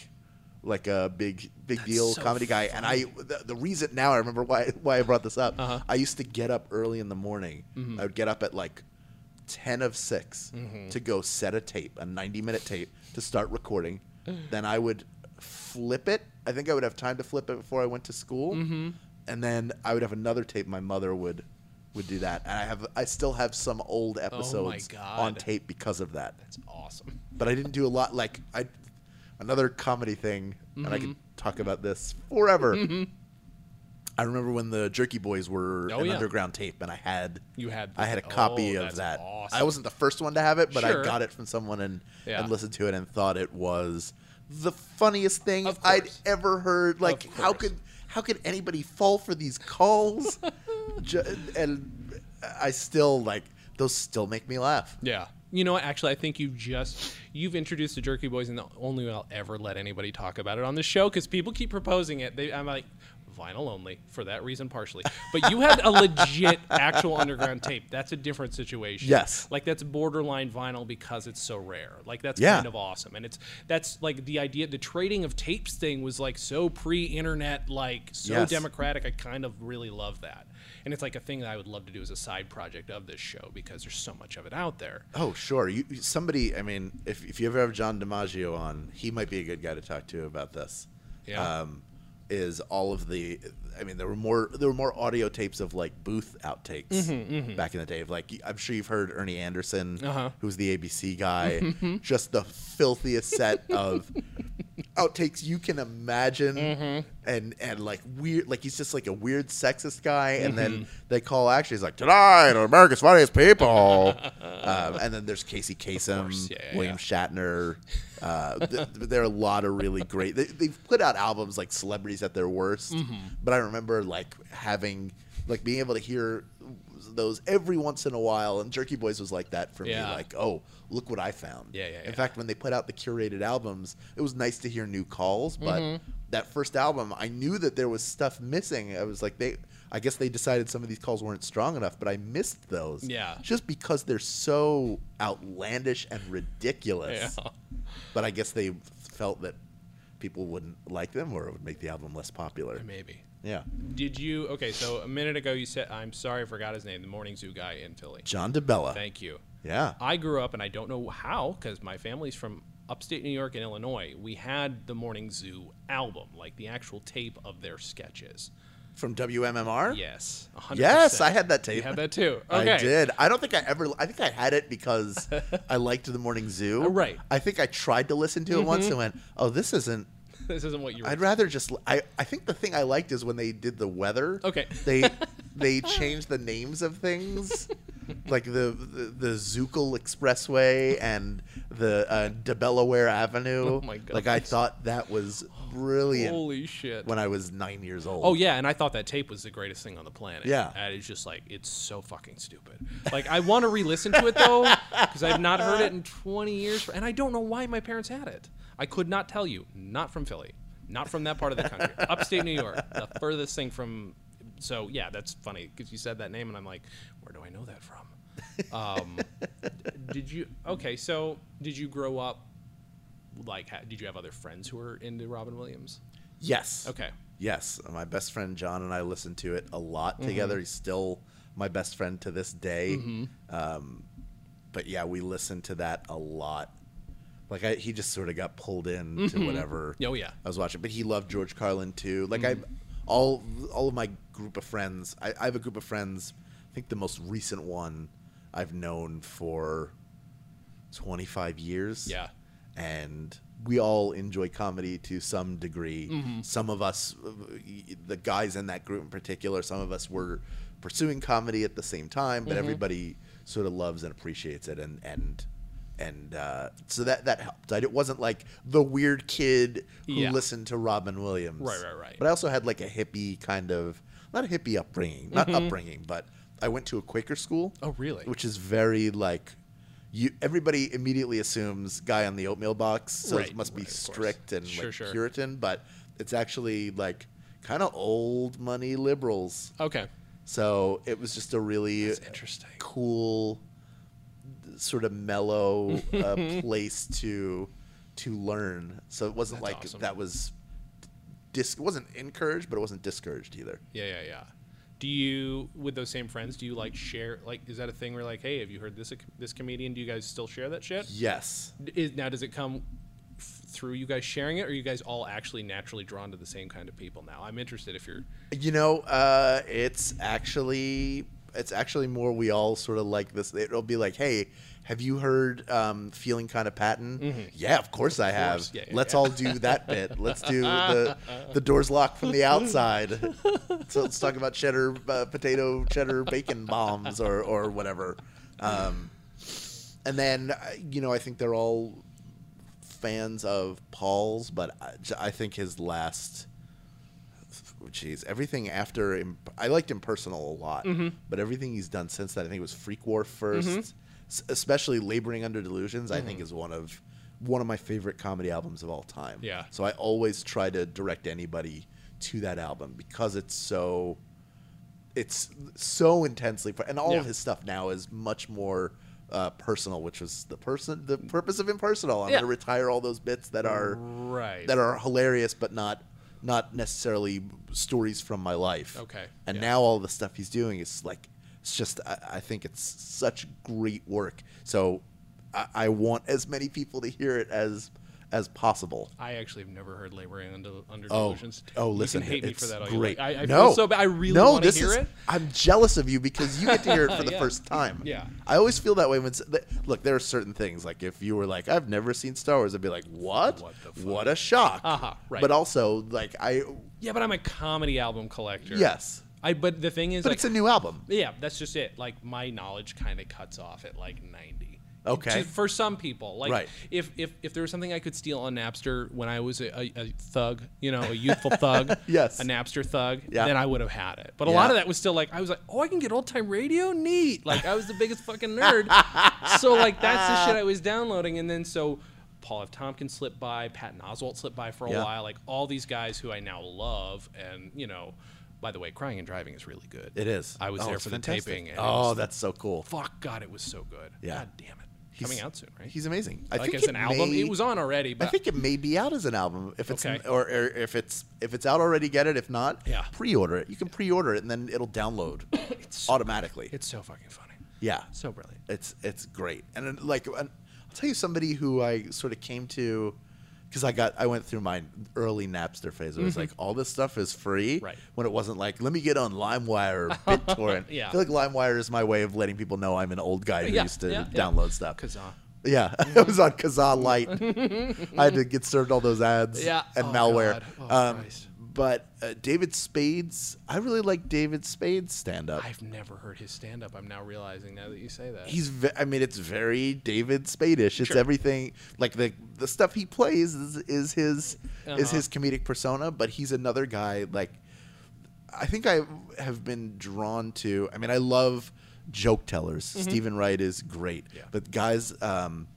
a big deal so comedy guy. funny. And the reason now I remember why I brought this up. I used to get up early in the morning. I would get up at like 10 of 6 to go set a tape, a 90-minute tape to start recording. Then I would flip it. I think I would have time to flip it before I went to school. And then I would have another tape. My mother would do that. And I still have some old episodes on tape because of that. That's awesome. But I didn't do a lot. Like another comedy thing, and I could talk about this forever. I remember when the Jerky Boys were an underground tape, and I had a copy of that. Awesome. I wasn't the first one to have it, but Sure. I got it from someone and listened to it and thought it was the funniest thing I'd ever heard. Like, how could anybody fall for these calls? And I still those still make me laugh. Yeah. You know what? Actually, I think you've introduced the Jerky Boys, and the only way I'll ever let anybody talk about it on this show, because people keep proposing it. I'm like, vinyl only for that reason, partially. But you had a legit actual underground tape. That's a different situation. Yes. Like, that's borderline vinyl because it's so rare. Like, that's kind of awesome. And that's like the idea, the trading of tapes thing was like so pre-internet, like so democratic. I kind of really love that. And it's like a thing that I would love to do as a side project of this show, because there's so much of it out there. Oh, sure. I mean, if you ever have John DiMaggio on, he might be a good guy to talk to about this. Yeah. Is all of the, I mean, there were more audio tapes of like booth outtakes back in the day. Like, I'm sure you've heard Ernie Anderson, who's the ABC guy, just the filthiest set of outtakes you can imagine, and like weird, like he's just like a weird sexist guy, and then they call he's like, tonight on America's Funniest People, and then there's Casey Kasem, William Shatner. There are a lot of really great. They've put out albums like Celebrities at Their Worst, but I remember being able to hear those every once in a while, and Jerky Boys was like that for me. Like, oh, look what I found. In fact, when they put out the curated albums, it was nice to hear new calls, but that first album, I knew that there was stuff missing. I was like, I guess they decided some of these calls weren't strong enough, but I missed those. Just because they're so outlandish and ridiculous. But I guess they felt that people wouldn't like them, or it would make the album less popular. Maybe. Yeah. Okay, so a minute ago you said, I'm sorry, I forgot his name, the Morning Zoo guy in Philly. John DeBella. Thank you. Yeah. I grew up, and I don't know how, because my family's from upstate New York and Illinois. We had the Morning Zoo album, like the actual tape of their sketches. From WMMR? Yes. 100%. Yes, I had that tape. You had that too. Okay. I did. I think I had it because I liked the Morning Zoo. Right. I think I tried to listen to it once and went, oh, this isn't what you were. I'd rather just. I think the thing I liked is when they did the weather. Okay. They changed the names of things, like the Zuckel Expressway and the DeBellaware Avenue. Oh my god! Like, I thought that was brilliant. Holy shit! When I was 9 years old. Oh yeah, and I thought that tape was the greatest thing on the planet. Yeah. And it's just like, it's so fucking stupid. Like, I want to re-listen to it though, because I've not heard it in 20 years, and I don't know why my parents had it. I could not tell you. Not from Philly. Not from that part of the country. Upstate New York. The furthest thing from... So, yeah, that's funny, because you said that name, and I'm like, where do I know that from? Did you grow up, like, did you have other friends who were into Robin Williams? Yes. Okay. Yes. My best friend John and I listened to it a lot together. He's still my best friend to this day. But, yeah, we listened to that a lot. Like, he just sort of got pulled in to whatever I was watching. But he loved George Carlin, too. Like, all of my group of friends, I have a group of friends, I think the most recent one I've known for 25 years. Yeah. And we all enjoy comedy to some degree. Some of us, the guys in that group in particular, some of us were pursuing comedy at the same time, but everybody sort of loves and appreciates it, and so that helped. It wasn't like the weird kid who listened to Robin Williams. Right. But I also had like a hippie kind of, not a hippie upbringing, not upbringing, but I went to a Quaker school. Oh, really? Which is very like, everybody immediately assumes guy on the oatmeal box, so it must be strict and Puritan, but it's actually like kind of old money liberals. Okay. So it was just a really interesting, cool, sort of mellow place to learn. So it wasn't awesome. That was it wasn't encouraged, but it wasn't discouraged either. Yeah. Do you, with those same friends, do you like share, like, is that a thing where like, hey, have you heard this comedian? Do you guys still share that shit? Yes. Now, does it come through you guys sharing it, or are you guys all actually naturally drawn to the same kind of people now? I'm interested if you're... It's actually it's actually more we all sort of like this. It'll be like, hey, have you heard Feeling Kind of Patton? Mm-hmm. Yeah, of course I have. Yeah, Let's all do that bit. Let's do the doors locked from the outside. So let's talk about cheddar bacon bombs or whatever. And then I think they're all fans of Paul's, but I think his last. Jeez, everything after I liked Impersonal a lot, but everything he's done since that, I think it was Freak War first, especially Laboring Under Delusions. I think is one of my favorite comedy albums of all time. Yeah. So I always try to direct anybody to that album because it's so intensely, and all of his stuff now is much more personal, which was the purpose of Impersonal. I'm going to retire all those bits that are hilarious, but not necessarily stories from my life. Okay. And now all the stuff he's doing is like, it's just, I think it's such great work. So I want as many people to hear it as possible. I actually have never heard Laboring Under Delusions. Oh, listen, you can hate me for that. All great. I feel so bad. I really want to hear it. I'm jealous of you because you get to hear it for the first time. Yeah. I always feel that way look, there are certain things, like if you were like, I've never seen Star Wars, I'd be like, what? What a shock. Right. But also, like, Yeah, but I'm a comedy album collector. Yes. But the thing is, but it's a new album. Yeah, that's just it. Like, my knowledge kind of cuts off at like 90. Okay. For some people, like right. if there was something I could steal on Napster when I was a thug, a youthful thug, yes, a Napster thug, yeah. then I would have had it. But a lot of that was still like, I was like, oh, I can get old time radio, neat. Like I was the biggest fucking nerd. So like that's the shit I was downloading, and then so Paul F. Tompkins slipped by, Patton Oswalt slipped by for a while, like all these guys who I now love, and By the way, Crying and Driving is really good. It is. I was there for fantastic. the taping. And that's so cool. Fuck, God, it was so good. Yeah. God damn it. Coming out soon, right? He's amazing. I think as an album, it was on already. But I think it may be out as an album. If it's Okay. or if it's out already, get it. If not, pre-order it. You can pre-order it, and then it'll download automatically. It's so fucking funny. Yeah, so brilliant. It's great. And then, I'll tell you somebody who I sort of came to. Because I went through my early Napster phase. Where it was like, all this stuff is free. Right. When it wasn't like, let me get on LimeWire or BitTorrent. Yeah. I feel like LimeWire is my way of letting people know I'm an old guy who used to download stuff. Kazaa. Yeah, it was on Kazaa Lite. I had to get served all those ads and malware. Christ. But David Spade's, I really like David Spade's stand-up. I've never heard his stand-up. I'm now realizing now that you say that. It's very David Spade-ish. It's everything, like the stuff he plays is his comedic persona, but he's another guy, like, I think I have been drawn to, I love joke tellers. Stephen Wright is great. Yeah. But guys, oh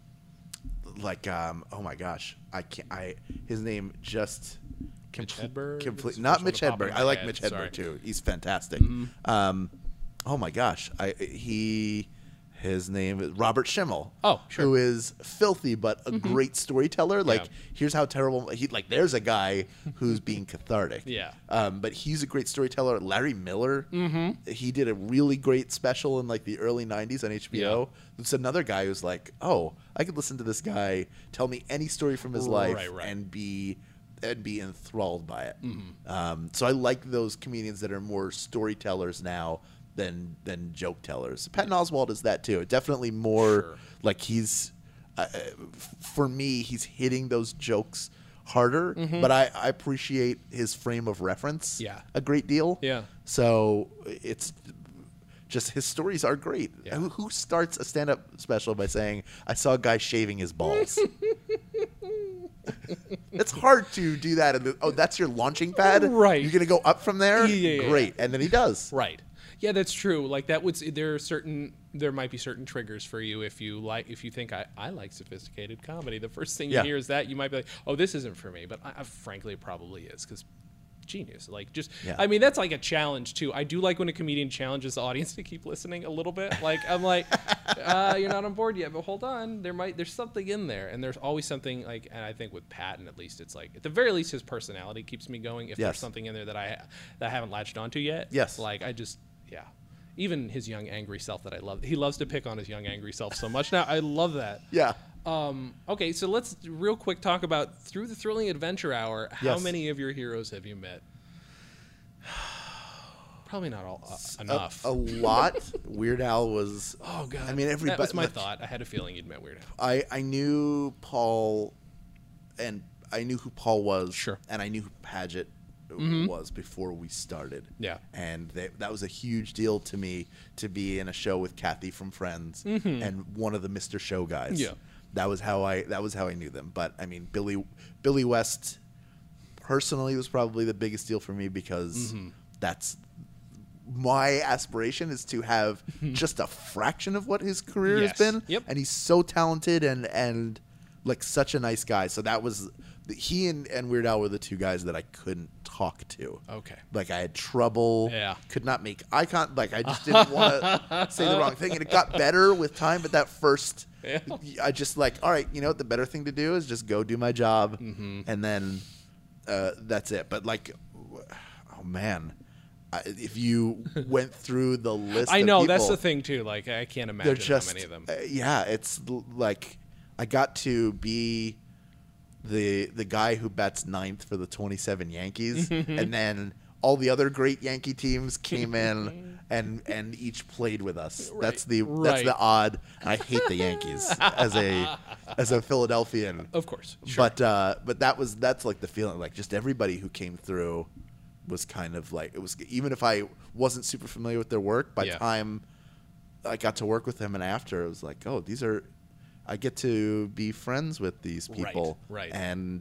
my gosh, his name just... Mitch Hedberg? Not Mitch Hedberg. I like Mitch Hedberg too. He's fantastic. Oh my gosh, his name is Robert Schimmel. Oh, sure. Who is filthy but a great storyteller. Like, here's how terrible there's a guy who's being cathartic. Yeah. But he's a great storyteller. Larry Miller. He did a really great special in like the early '90s on HBO. Yeah. It's another guy who's like, oh, I could listen to this guy tell me any story from his life and be enthralled by it. So I like those comedians that are more storytellers now than joke tellers. Patton Oswalt is that too. Definitely more like he's for me, he's hitting those jokes harder, but I appreciate his frame of reference a great deal. Yeah. So it's just his stories are great. Yeah. Who starts a stand-up special by saying, I saw a guy shaving his balls? It's hard to do that. That's your launching pad? Right. You're going to go up from there? Yeah. Great. And then he does. Right. Yeah, that's true. Like there might be certain triggers for you if you think I like sophisticated comedy. The first thing you hear is that you might be like, oh, this isn't for me. But frankly, it probably is because genius. Like that's like a challenge too. I do like when a comedian challenges the audience to keep listening a little bit. Like I'm like, you're not on board yet, but hold on. There's something in there, and there's always something like. And I think with Patton, at least, it's like at the very least his personality keeps me going. If there's something in there that I haven't latched onto yet. Yes. Like even his young angry self that I love. He loves to pick on his young angry self so much. Now I love that. Yeah. Okay, so let's real quick talk about through the Thrilling Adventure Hour. How many of your heroes have you met? Probably not all enough. A lot. Weird Al was. Oh god. I mean, everybody. That was my thought. I had a feeling you'd met Weird Al. I knew Paul, and I knew who Paul was. Sure. And I knew who Paget was before we started. Yeah. And that was a huge deal to me to be in a show with Kathy from Friends and one of the Mr. Show guys. Yeah. That was how I knew them. But I mean, Billy West personally was probably the biggest deal for me because that's my aspiration is to have just a fraction of what his career has been. Yep. And he's so talented and like such a nice guy. So that was he and Weird Al were the two guys that I couldn't talk to. Okay. Like I had trouble. Yeah. Could not make eye contact. Like I just didn't want to say the wrong thing. And it got better with time. But that first, I just like, all right, you know what? The better thing to do is just go do my job. And then that's it. But like, oh man. If you went through the list I know, of people, that's the thing too. Like I can't imagine how many of them. Yeah, it's like I got to be the guy who bats ninth for the 27 Yankees, and then all the other great Yankee teams came in and each played with us. Right. That's the odd. I hate the Yankees as a Philadelphian, Of course. Sure. But that's like the feeling. Like just everybody who came through was kind of like it was. Even if I wasn't super familiar with their work, by time I got to work with them and after, it was like, oh, I get to be friends with these people, right. and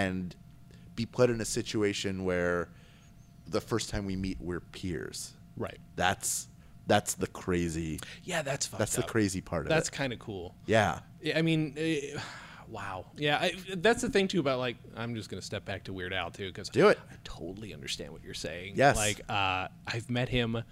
be put in a situation where the first time we meet, we're peers. Right. That's the crazy. Yeah, that's fucked That's the up. crazy part of it. That's kind of cool. Yeah. I mean, wow. Yeah, that's the thing too about like I'm just gonna step back to Weird Al too because Do it. I totally understand what you're saying. Yes. Like I've met him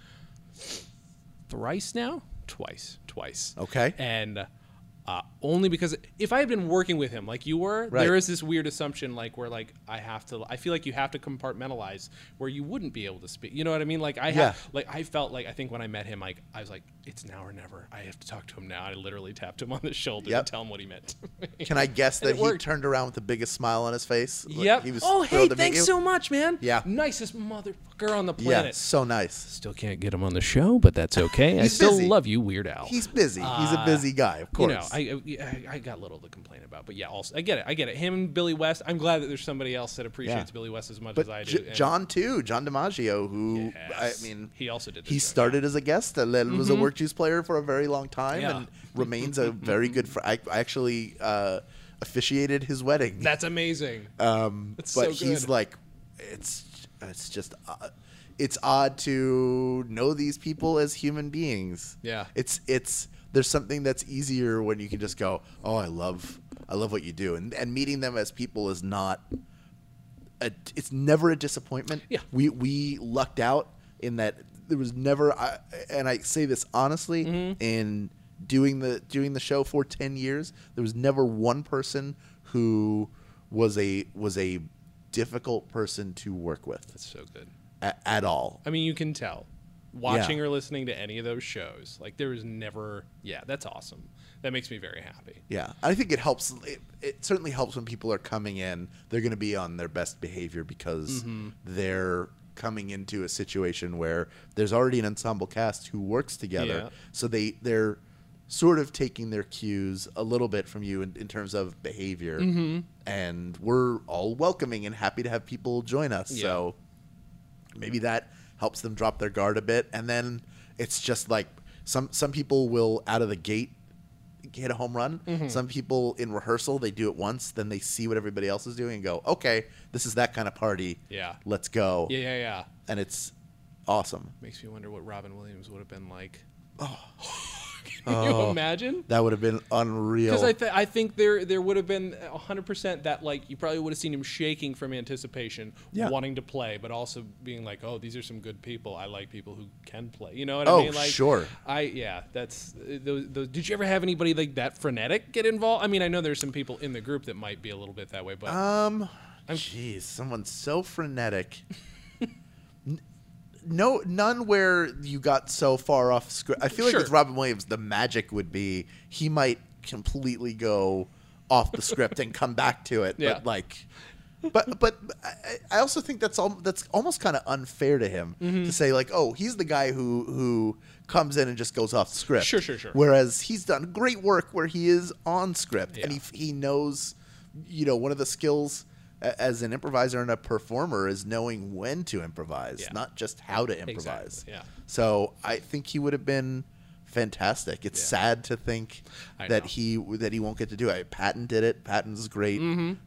thrice now, twice. Okay. And only because if I had been working with him like you were, Right. there is this weird assumption like where like I feel like you have to compartmentalize where you wouldn't be able to speak. You know what I mean? Like I felt like I think when I met him, like I was like, it's now or never. I have to talk to him now. I literally tapped him on the shoulder Yep. and tell him what he meant. Can I guess that it he worked. turned around with the biggest smile on his face? Like, Yep. He was Oh, hey, thrilled to meet thanks you? so much, man. Yeah. Nicest motherfucker on the Yeah, planet. so nice. Still can't get him on the show, but that's okay. I He's still busy. love you, Weird Al. He's busy. He's a busy guy, of course. You know, I got little to complain about, but yeah, also I get it. Him and Billy West. I'm glad that there's somebody else that appreciates Billy West as much But as I do. And John too, John DiMaggio, who yes, I mean, he also did. This he show, started as a guest and then was a work juice player for a very long time Yeah. and remains a very good friend. I actually officiated his wedding. That's amazing. But so he's good. like, it's just it's odd to know these people as human beings. Yeah. It's there's something that's easier when you can just go, oh, I love what you do, and meeting them as people is not. It's never a disappointment. Yeah. We lucked out in that there was never, and I say this honestly, in doing the show for 10 years, there was never one person who was a difficult person to work with That's so good. at all. I mean, you can tell watching or listening to any of those shows. Like there was never. Yeah, that's awesome. That makes me very happy. Yeah, I think it helps. It certainly helps when people are coming in. They're going to be on their best behavior because they're coming into a situation where there's already an ensemble cast who works together. Yeah. So they're sort of taking their cues a little bit from you in terms of behavior. And we're all welcoming and happy to have people join us. Yeah. So maybe that helps them drop their guard a bit. And then it's just like some people will out of the gate hit a home run. Some people in rehearsal, they do it once, then they see what everybody else is doing and go, okay, this is that kind of party. Yeah. Let's go. Yeah. And it's awesome. Makes me wonder what Robin Williams would have been like. Can you imagine? That would have been unreal. Because I think there would have been 100% that like you probably would have seen him shaking from anticipation, wanting to play, but also being like, oh, these are some good people. I like people who can play. You know what I mean? Like, sure. That's those. Did you ever have anybody like that frenetic get involved? I mean, I know there's some people in the group that might be a little bit that way, but Jeez, someone so frenetic. No, none where you got so far off script. I feel like Sure. with Robin Williams, the magic would be he might completely go off the script and come back to it. Yeah. But like, But I also think that's almost kind of unfair to him to say like, oh, he's the guy who comes in and just goes off script. Sure. Whereas he's done great work where he is on script and he knows, one of the skills as an improviser and a performer is knowing when to improvise, not just how to improvise. Exactly. Yeah. So I think he would have been fantastic. It's sad to think that he won't get to do it. Patton did it. Patton's great.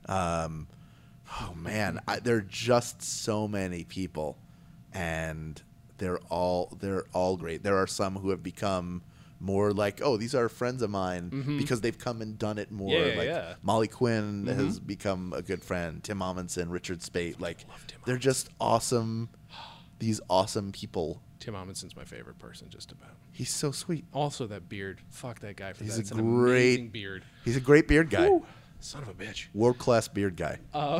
Oh man, there are just so many people, and they're all great. There are some who have become more like, oh, these are friends of mine because they've come and done it more. Molly Quinn has become a good friend. Tim Amundsen, Richard Speight, like they're just awesome. These awesome people. Tim Amundsen's my favorite person, just about. He's so sweet. Also, that beard. Fuck that guy for that. He's an amazing beard. He's a great beard guy. Woo. Son of a bitch. World-class beard guy.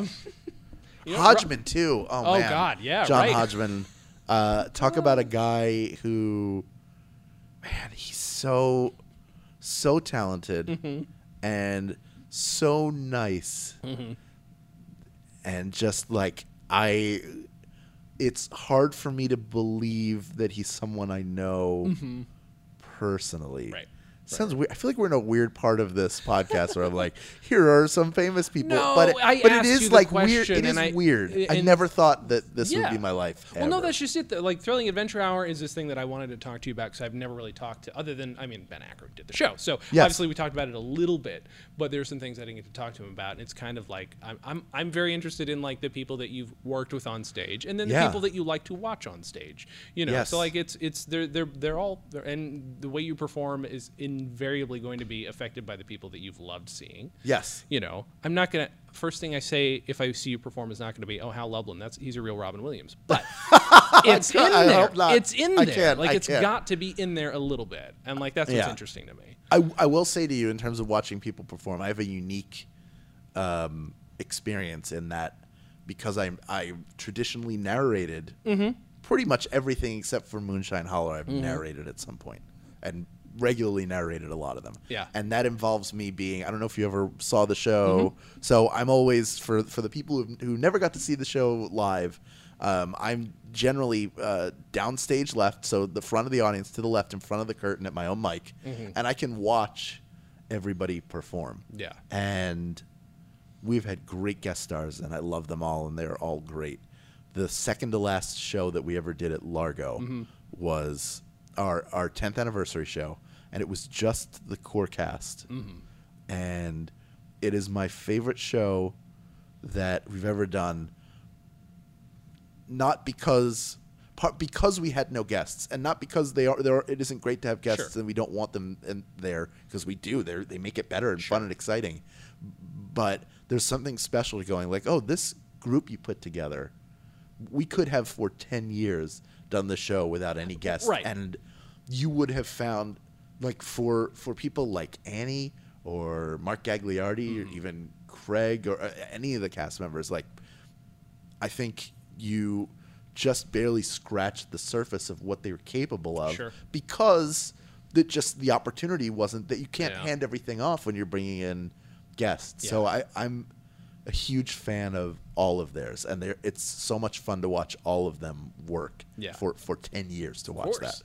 Hodgman, too. Oh, man. God, yeah, John right. Hodgman. Talk about a guy who, man, he's so talented and so nice. And just like, it's hard for me to believe that he's someone I know personally. Right. Sounds weird. I feel like we're in a weird part of this podcast where I'm like, here are some famous people. No, but it is is like weird. It is weird. I never thought that this would be my life. Well, no, that's just it. Like, Thrilling Adventure Hour is this thing that I wanted to talk to you about because I've never really talked to, other than, Ben Aykroyd did the show. So obviously we talked about it a little bit, but there's some things I didn't get to talk to him about. And it's kind of like, I'm very interested in like the people that you've worked with on stage and then the people that you like to watch on stage. So like they're all, and the way you perform is invariably going to be affected by the people that you've loved seeing. Yes. I'm not going to, first thing I say if I see you perform is not going to be, oh, Hal Lublin, he's a real Robin Williams. But it's in there. I hope not. It's in there. It's got to be in there a little bit. And like, that's what's interesting to me. I will say to you, in terms of watching people perform, I have a unique experience in that because I traditionally narrated pretty much everything except for Moonshine Holler. I've narrated at some point and regularly narrated a lot of them. Yeah. And that involves me being, I don't know if you ever saw the show. So I'm always, for the people who never got to see the show live, I'm generally downstage left, so the front of the audience to the left in front of the curtain at my own mic, and I can watch everybody perform. Yeah. And we've had great guest stars, and I love them all, and they're all great. The second to last show that we ever did at Largo was our 10th anniversary show, and it was just the core cast. And it is my favorite show that we've ever done, not because we had no guests, and not because it isn't great to have guests and we don't want them in there, because we do. They make it better and fun and exciting. But there's something special to going like, oh, this group you put together, we could have for 10 years done the show without any guests. Right. And you would have found, like, for people like Annie or Mark Gagliardi or even Craig or any of the cast members, like, I think you just barely scratched the surface of what they were capable of because the opportunity wasn't that you can't hand everything off when you're bringing in guests. So I'm a huge fan of all of theirs, and it's so much fun to watch all of them work for 10 years to watch that.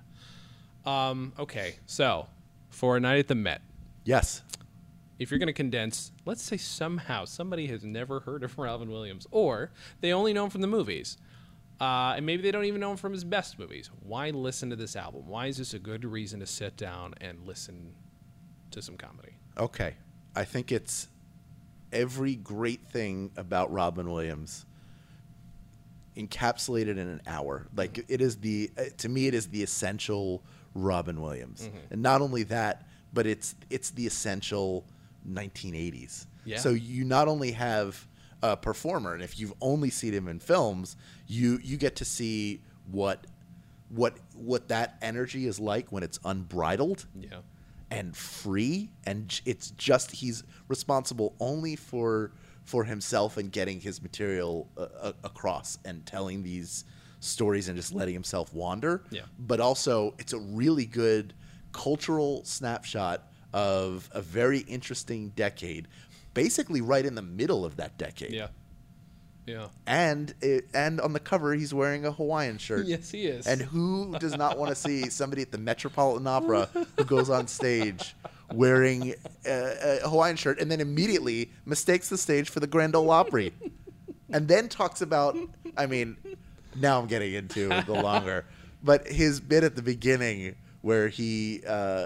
Okay, so for A Night at the Met. Yes. If you're going to condense, let's say somehow somebody has never heard of Robin Williams, or they only know him from the movies, and maybe they don't even know him from his best movies. Why listen to this album? Why is this a good reason to sit down and listen to some comedy? Okay. I think it's every great thing about Robin Williams encapsulated in an hour. Like, it is to me, it is the essential Robin Williams. And not only that, but it's the essential 1980s. Yeah. So you not only have a performer, and if you've only seen him in films, you get to see what that energy is like when it's unbridled. Yeah. And free, and it's just he's responsible only for himself and getting his material across and telling these stories and just letting himself wander. Yeah. But also, it's a really good cultural snapshot of a very interesting decade, basically right in the middle of that decade. Yeah. Yeah. And on the cover, he's wearing a Hawaiian shirt. Yes, he is. And who does not want to see somebody at the Metropolitan Opera who goes on stage wearing a Hawaiian shirt and then immediately mistakes the stage for the Grand Ole Opry? And then talks about, I mean, now I'm getting into the longer, but his bit at the beginning where he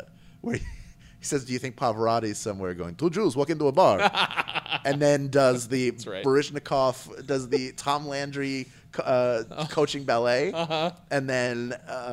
says, "Do you think Pavarotti's somewhere going, 2 Jews walk into a bar?" And then does the Baryshnikov, does the Tom Landry coaching ballet, and then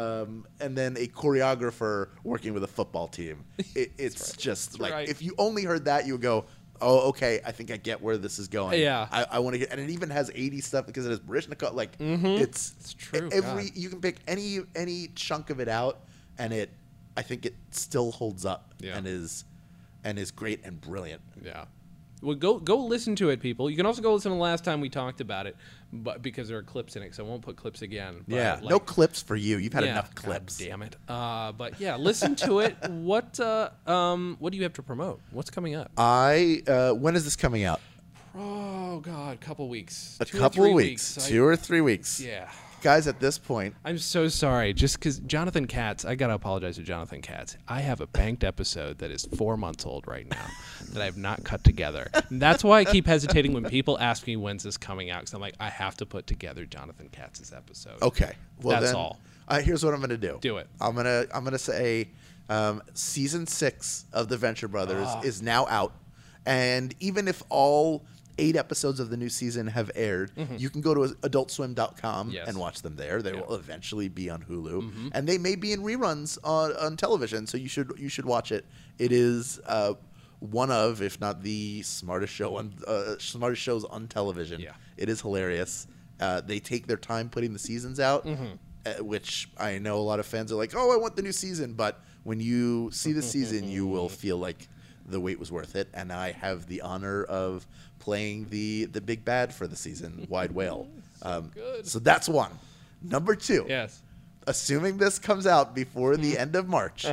a choreographer working with a football team. It's just like, if you only heard that, you would go, "Oh, okay, I think I get where this is going." Yeah. I want to get, and it even has 80s stuff because it has Baryshnikov. Like, it's true. You can pick any chunk of it out, and I think it still holds up and is great and brilliant. Yeah. Well, go listen to it, people. You can also go listen to the last time we talked about it, but because there are clips in it, so I won't put clips again. But no clips for you. You've had enough clips. God damn it. But yeah, listen to it. What do you have to promote? What's coming up? When is this coming out? Oh God, couple weeks. A couple weeks. 2 or 3 weeks. Yeah. Guys, at this point, I'm so sorry. Just because Jonathan Katz, I got to apologize to Jonathan Katz. I have a banked episode that is 4 months old right now that I have not cut together. And that's why I keep hesitating when people ask me when's this coming out, because I'm like, I have to put together Jonathan Katz's episode. Okay. Well, that's then, all. Here's what I'm going to do. Do it. I'm gonna say season 6 of The Venture Brothers is now out. And even if all 8 episodes of the new season have aired, you can go to adultswim.com and watch them there. They will eventually be on Hulu, and they may be in reruns on television. So you should watch it. It is one of, if not the smartest shows on television. Yeah. It is hilarious. They take their time putting the seasons out, which I know a lot of fans are like, "Oh, I want the new season," but when you see the season, you will feel like the wait was worth it. And I have the honor of playing the big bad for the season, Wide Whale. So that's one. Number 2. Yes. Assuming this comes out before the end of March,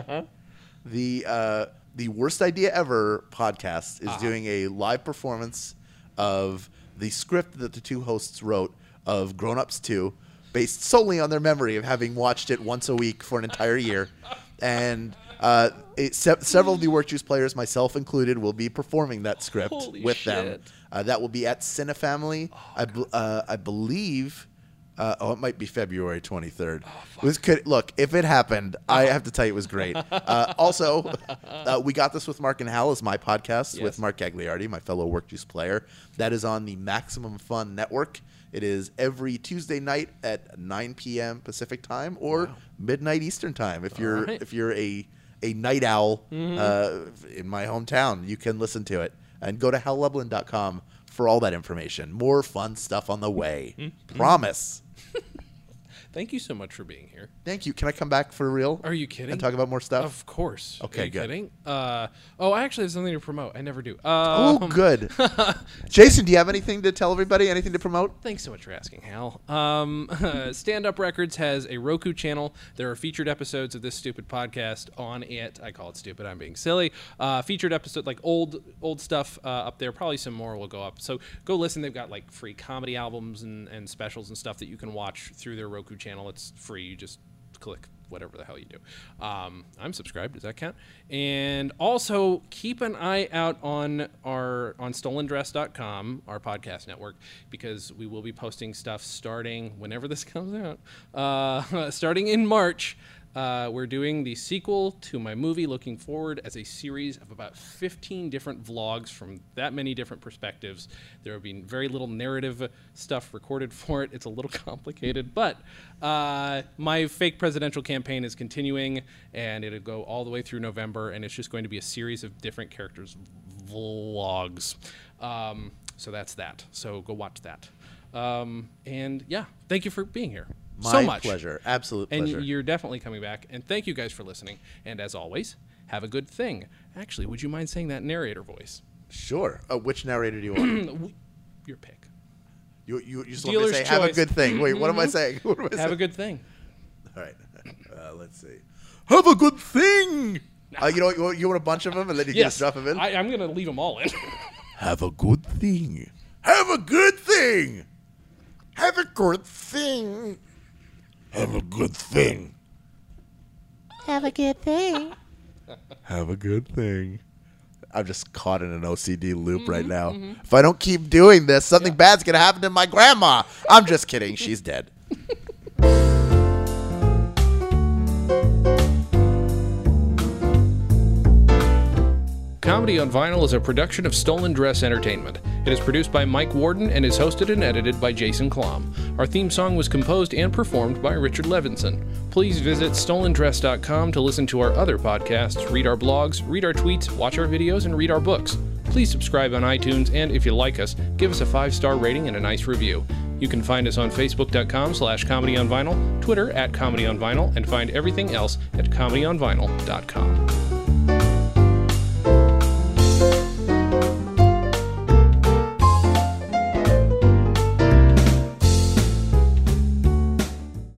the Worst Idea Ever podcast is doing a live performance of the script that the 2 hosts wrote of Grown Ups 2, based solely on their memory of having watched it once a week for an entire year. And several of the Work Juice players, myself included, will be performing that script with them. That will be at Cinefamily. I believe. It might be February 23rd. Look, if it happened, I have to tell you it was great. Also, We Got This with Mark and Hal is my podcast with Mark Gagliardi, my fellow Work Juice player. That is on the Maximum Fun Network. It is every Tuesday night at 9 p.m. Pacific time or midnight Eastern time. If you're a night owl in my hometown, you can listen to it. And go to hallublin.com for all that information. More fun stuff on the way. Promise. Thank you so much for being here. Thank you. Can I come back for real? Are you kidding? And talk about more stuff? Of course. Okay, Are you good. Kidding? I actually have something to promote. I never do. Good. Jason, do you have anything to tell everybody? Anything to promote? Thanks so much for asking, Hal. Stand Up Records has a Roku channel. There are featured episodes of this stupid podcast on it. I call it stupid. I'm being silly. Featured episode, like old stuff up there. Probably some more will go up. So go listen. They've got like free comedy albums and specials and stuff that you can watch through their Roku channel. It's free. You just click whatever the hell you do. I'm subscribed. Does that count? And also keep an eye out on stolendress.com, our podcast network, because we will be posting stuff starting whenever this comes out, starting in March. We're doing the sequel to my movie, Looking Forward, as a series of about 15 different vlogs from that many different perspectives. There will be very little narrative stuff recorded for it. It's a little complicated, but my fake presidential campaign is continuing, and it'll go all the way through November, and it's just going to be a series of different characters' vlogs. So that's that. So go watch that. And yeah, thank you for being here. So much. Pleasure. Absolute pleasure. And you're definitely coming back. And thank you guys for listening. And as always, have a good thing. Actually, would you mind saying that narrator voice? Sure. Which narrator do you want? Your pick. You just want me to say, have a good thing. Wait, what am I saying? What am I saying? Have a good thing. All right. Let's see. Have a good thing. You want a bunch of them and then you just drop them in? I'm going to leave them all in. Have a good thing. Have a good thing. Have a good thing. Have a good thing. Have a good thing. Have a good thing. I'm just caught in an OCD loop right now. If I don't keep doing this, something bad's going to happen to my grandma. I'm just kidding. She's dead. Comedy on Vinyl is a production of Stolen Dress Entertainment. It is produced by Mike Warden and is hosted and edited by Jason Klom. Our theme song was composed and performed by Richard Levinson. Please visit stolendress.com to listen to our other podcasts, read our blogs, read our tweets, watch our videos, and read our books. Please subscribe on iTunes, and if you like us, give us a 5-star rating and a nice review. You can find us on facebook.com/comedyonvinyl, Twitter @comedyonvinyl, and find everything else at comedyonvinyl.com.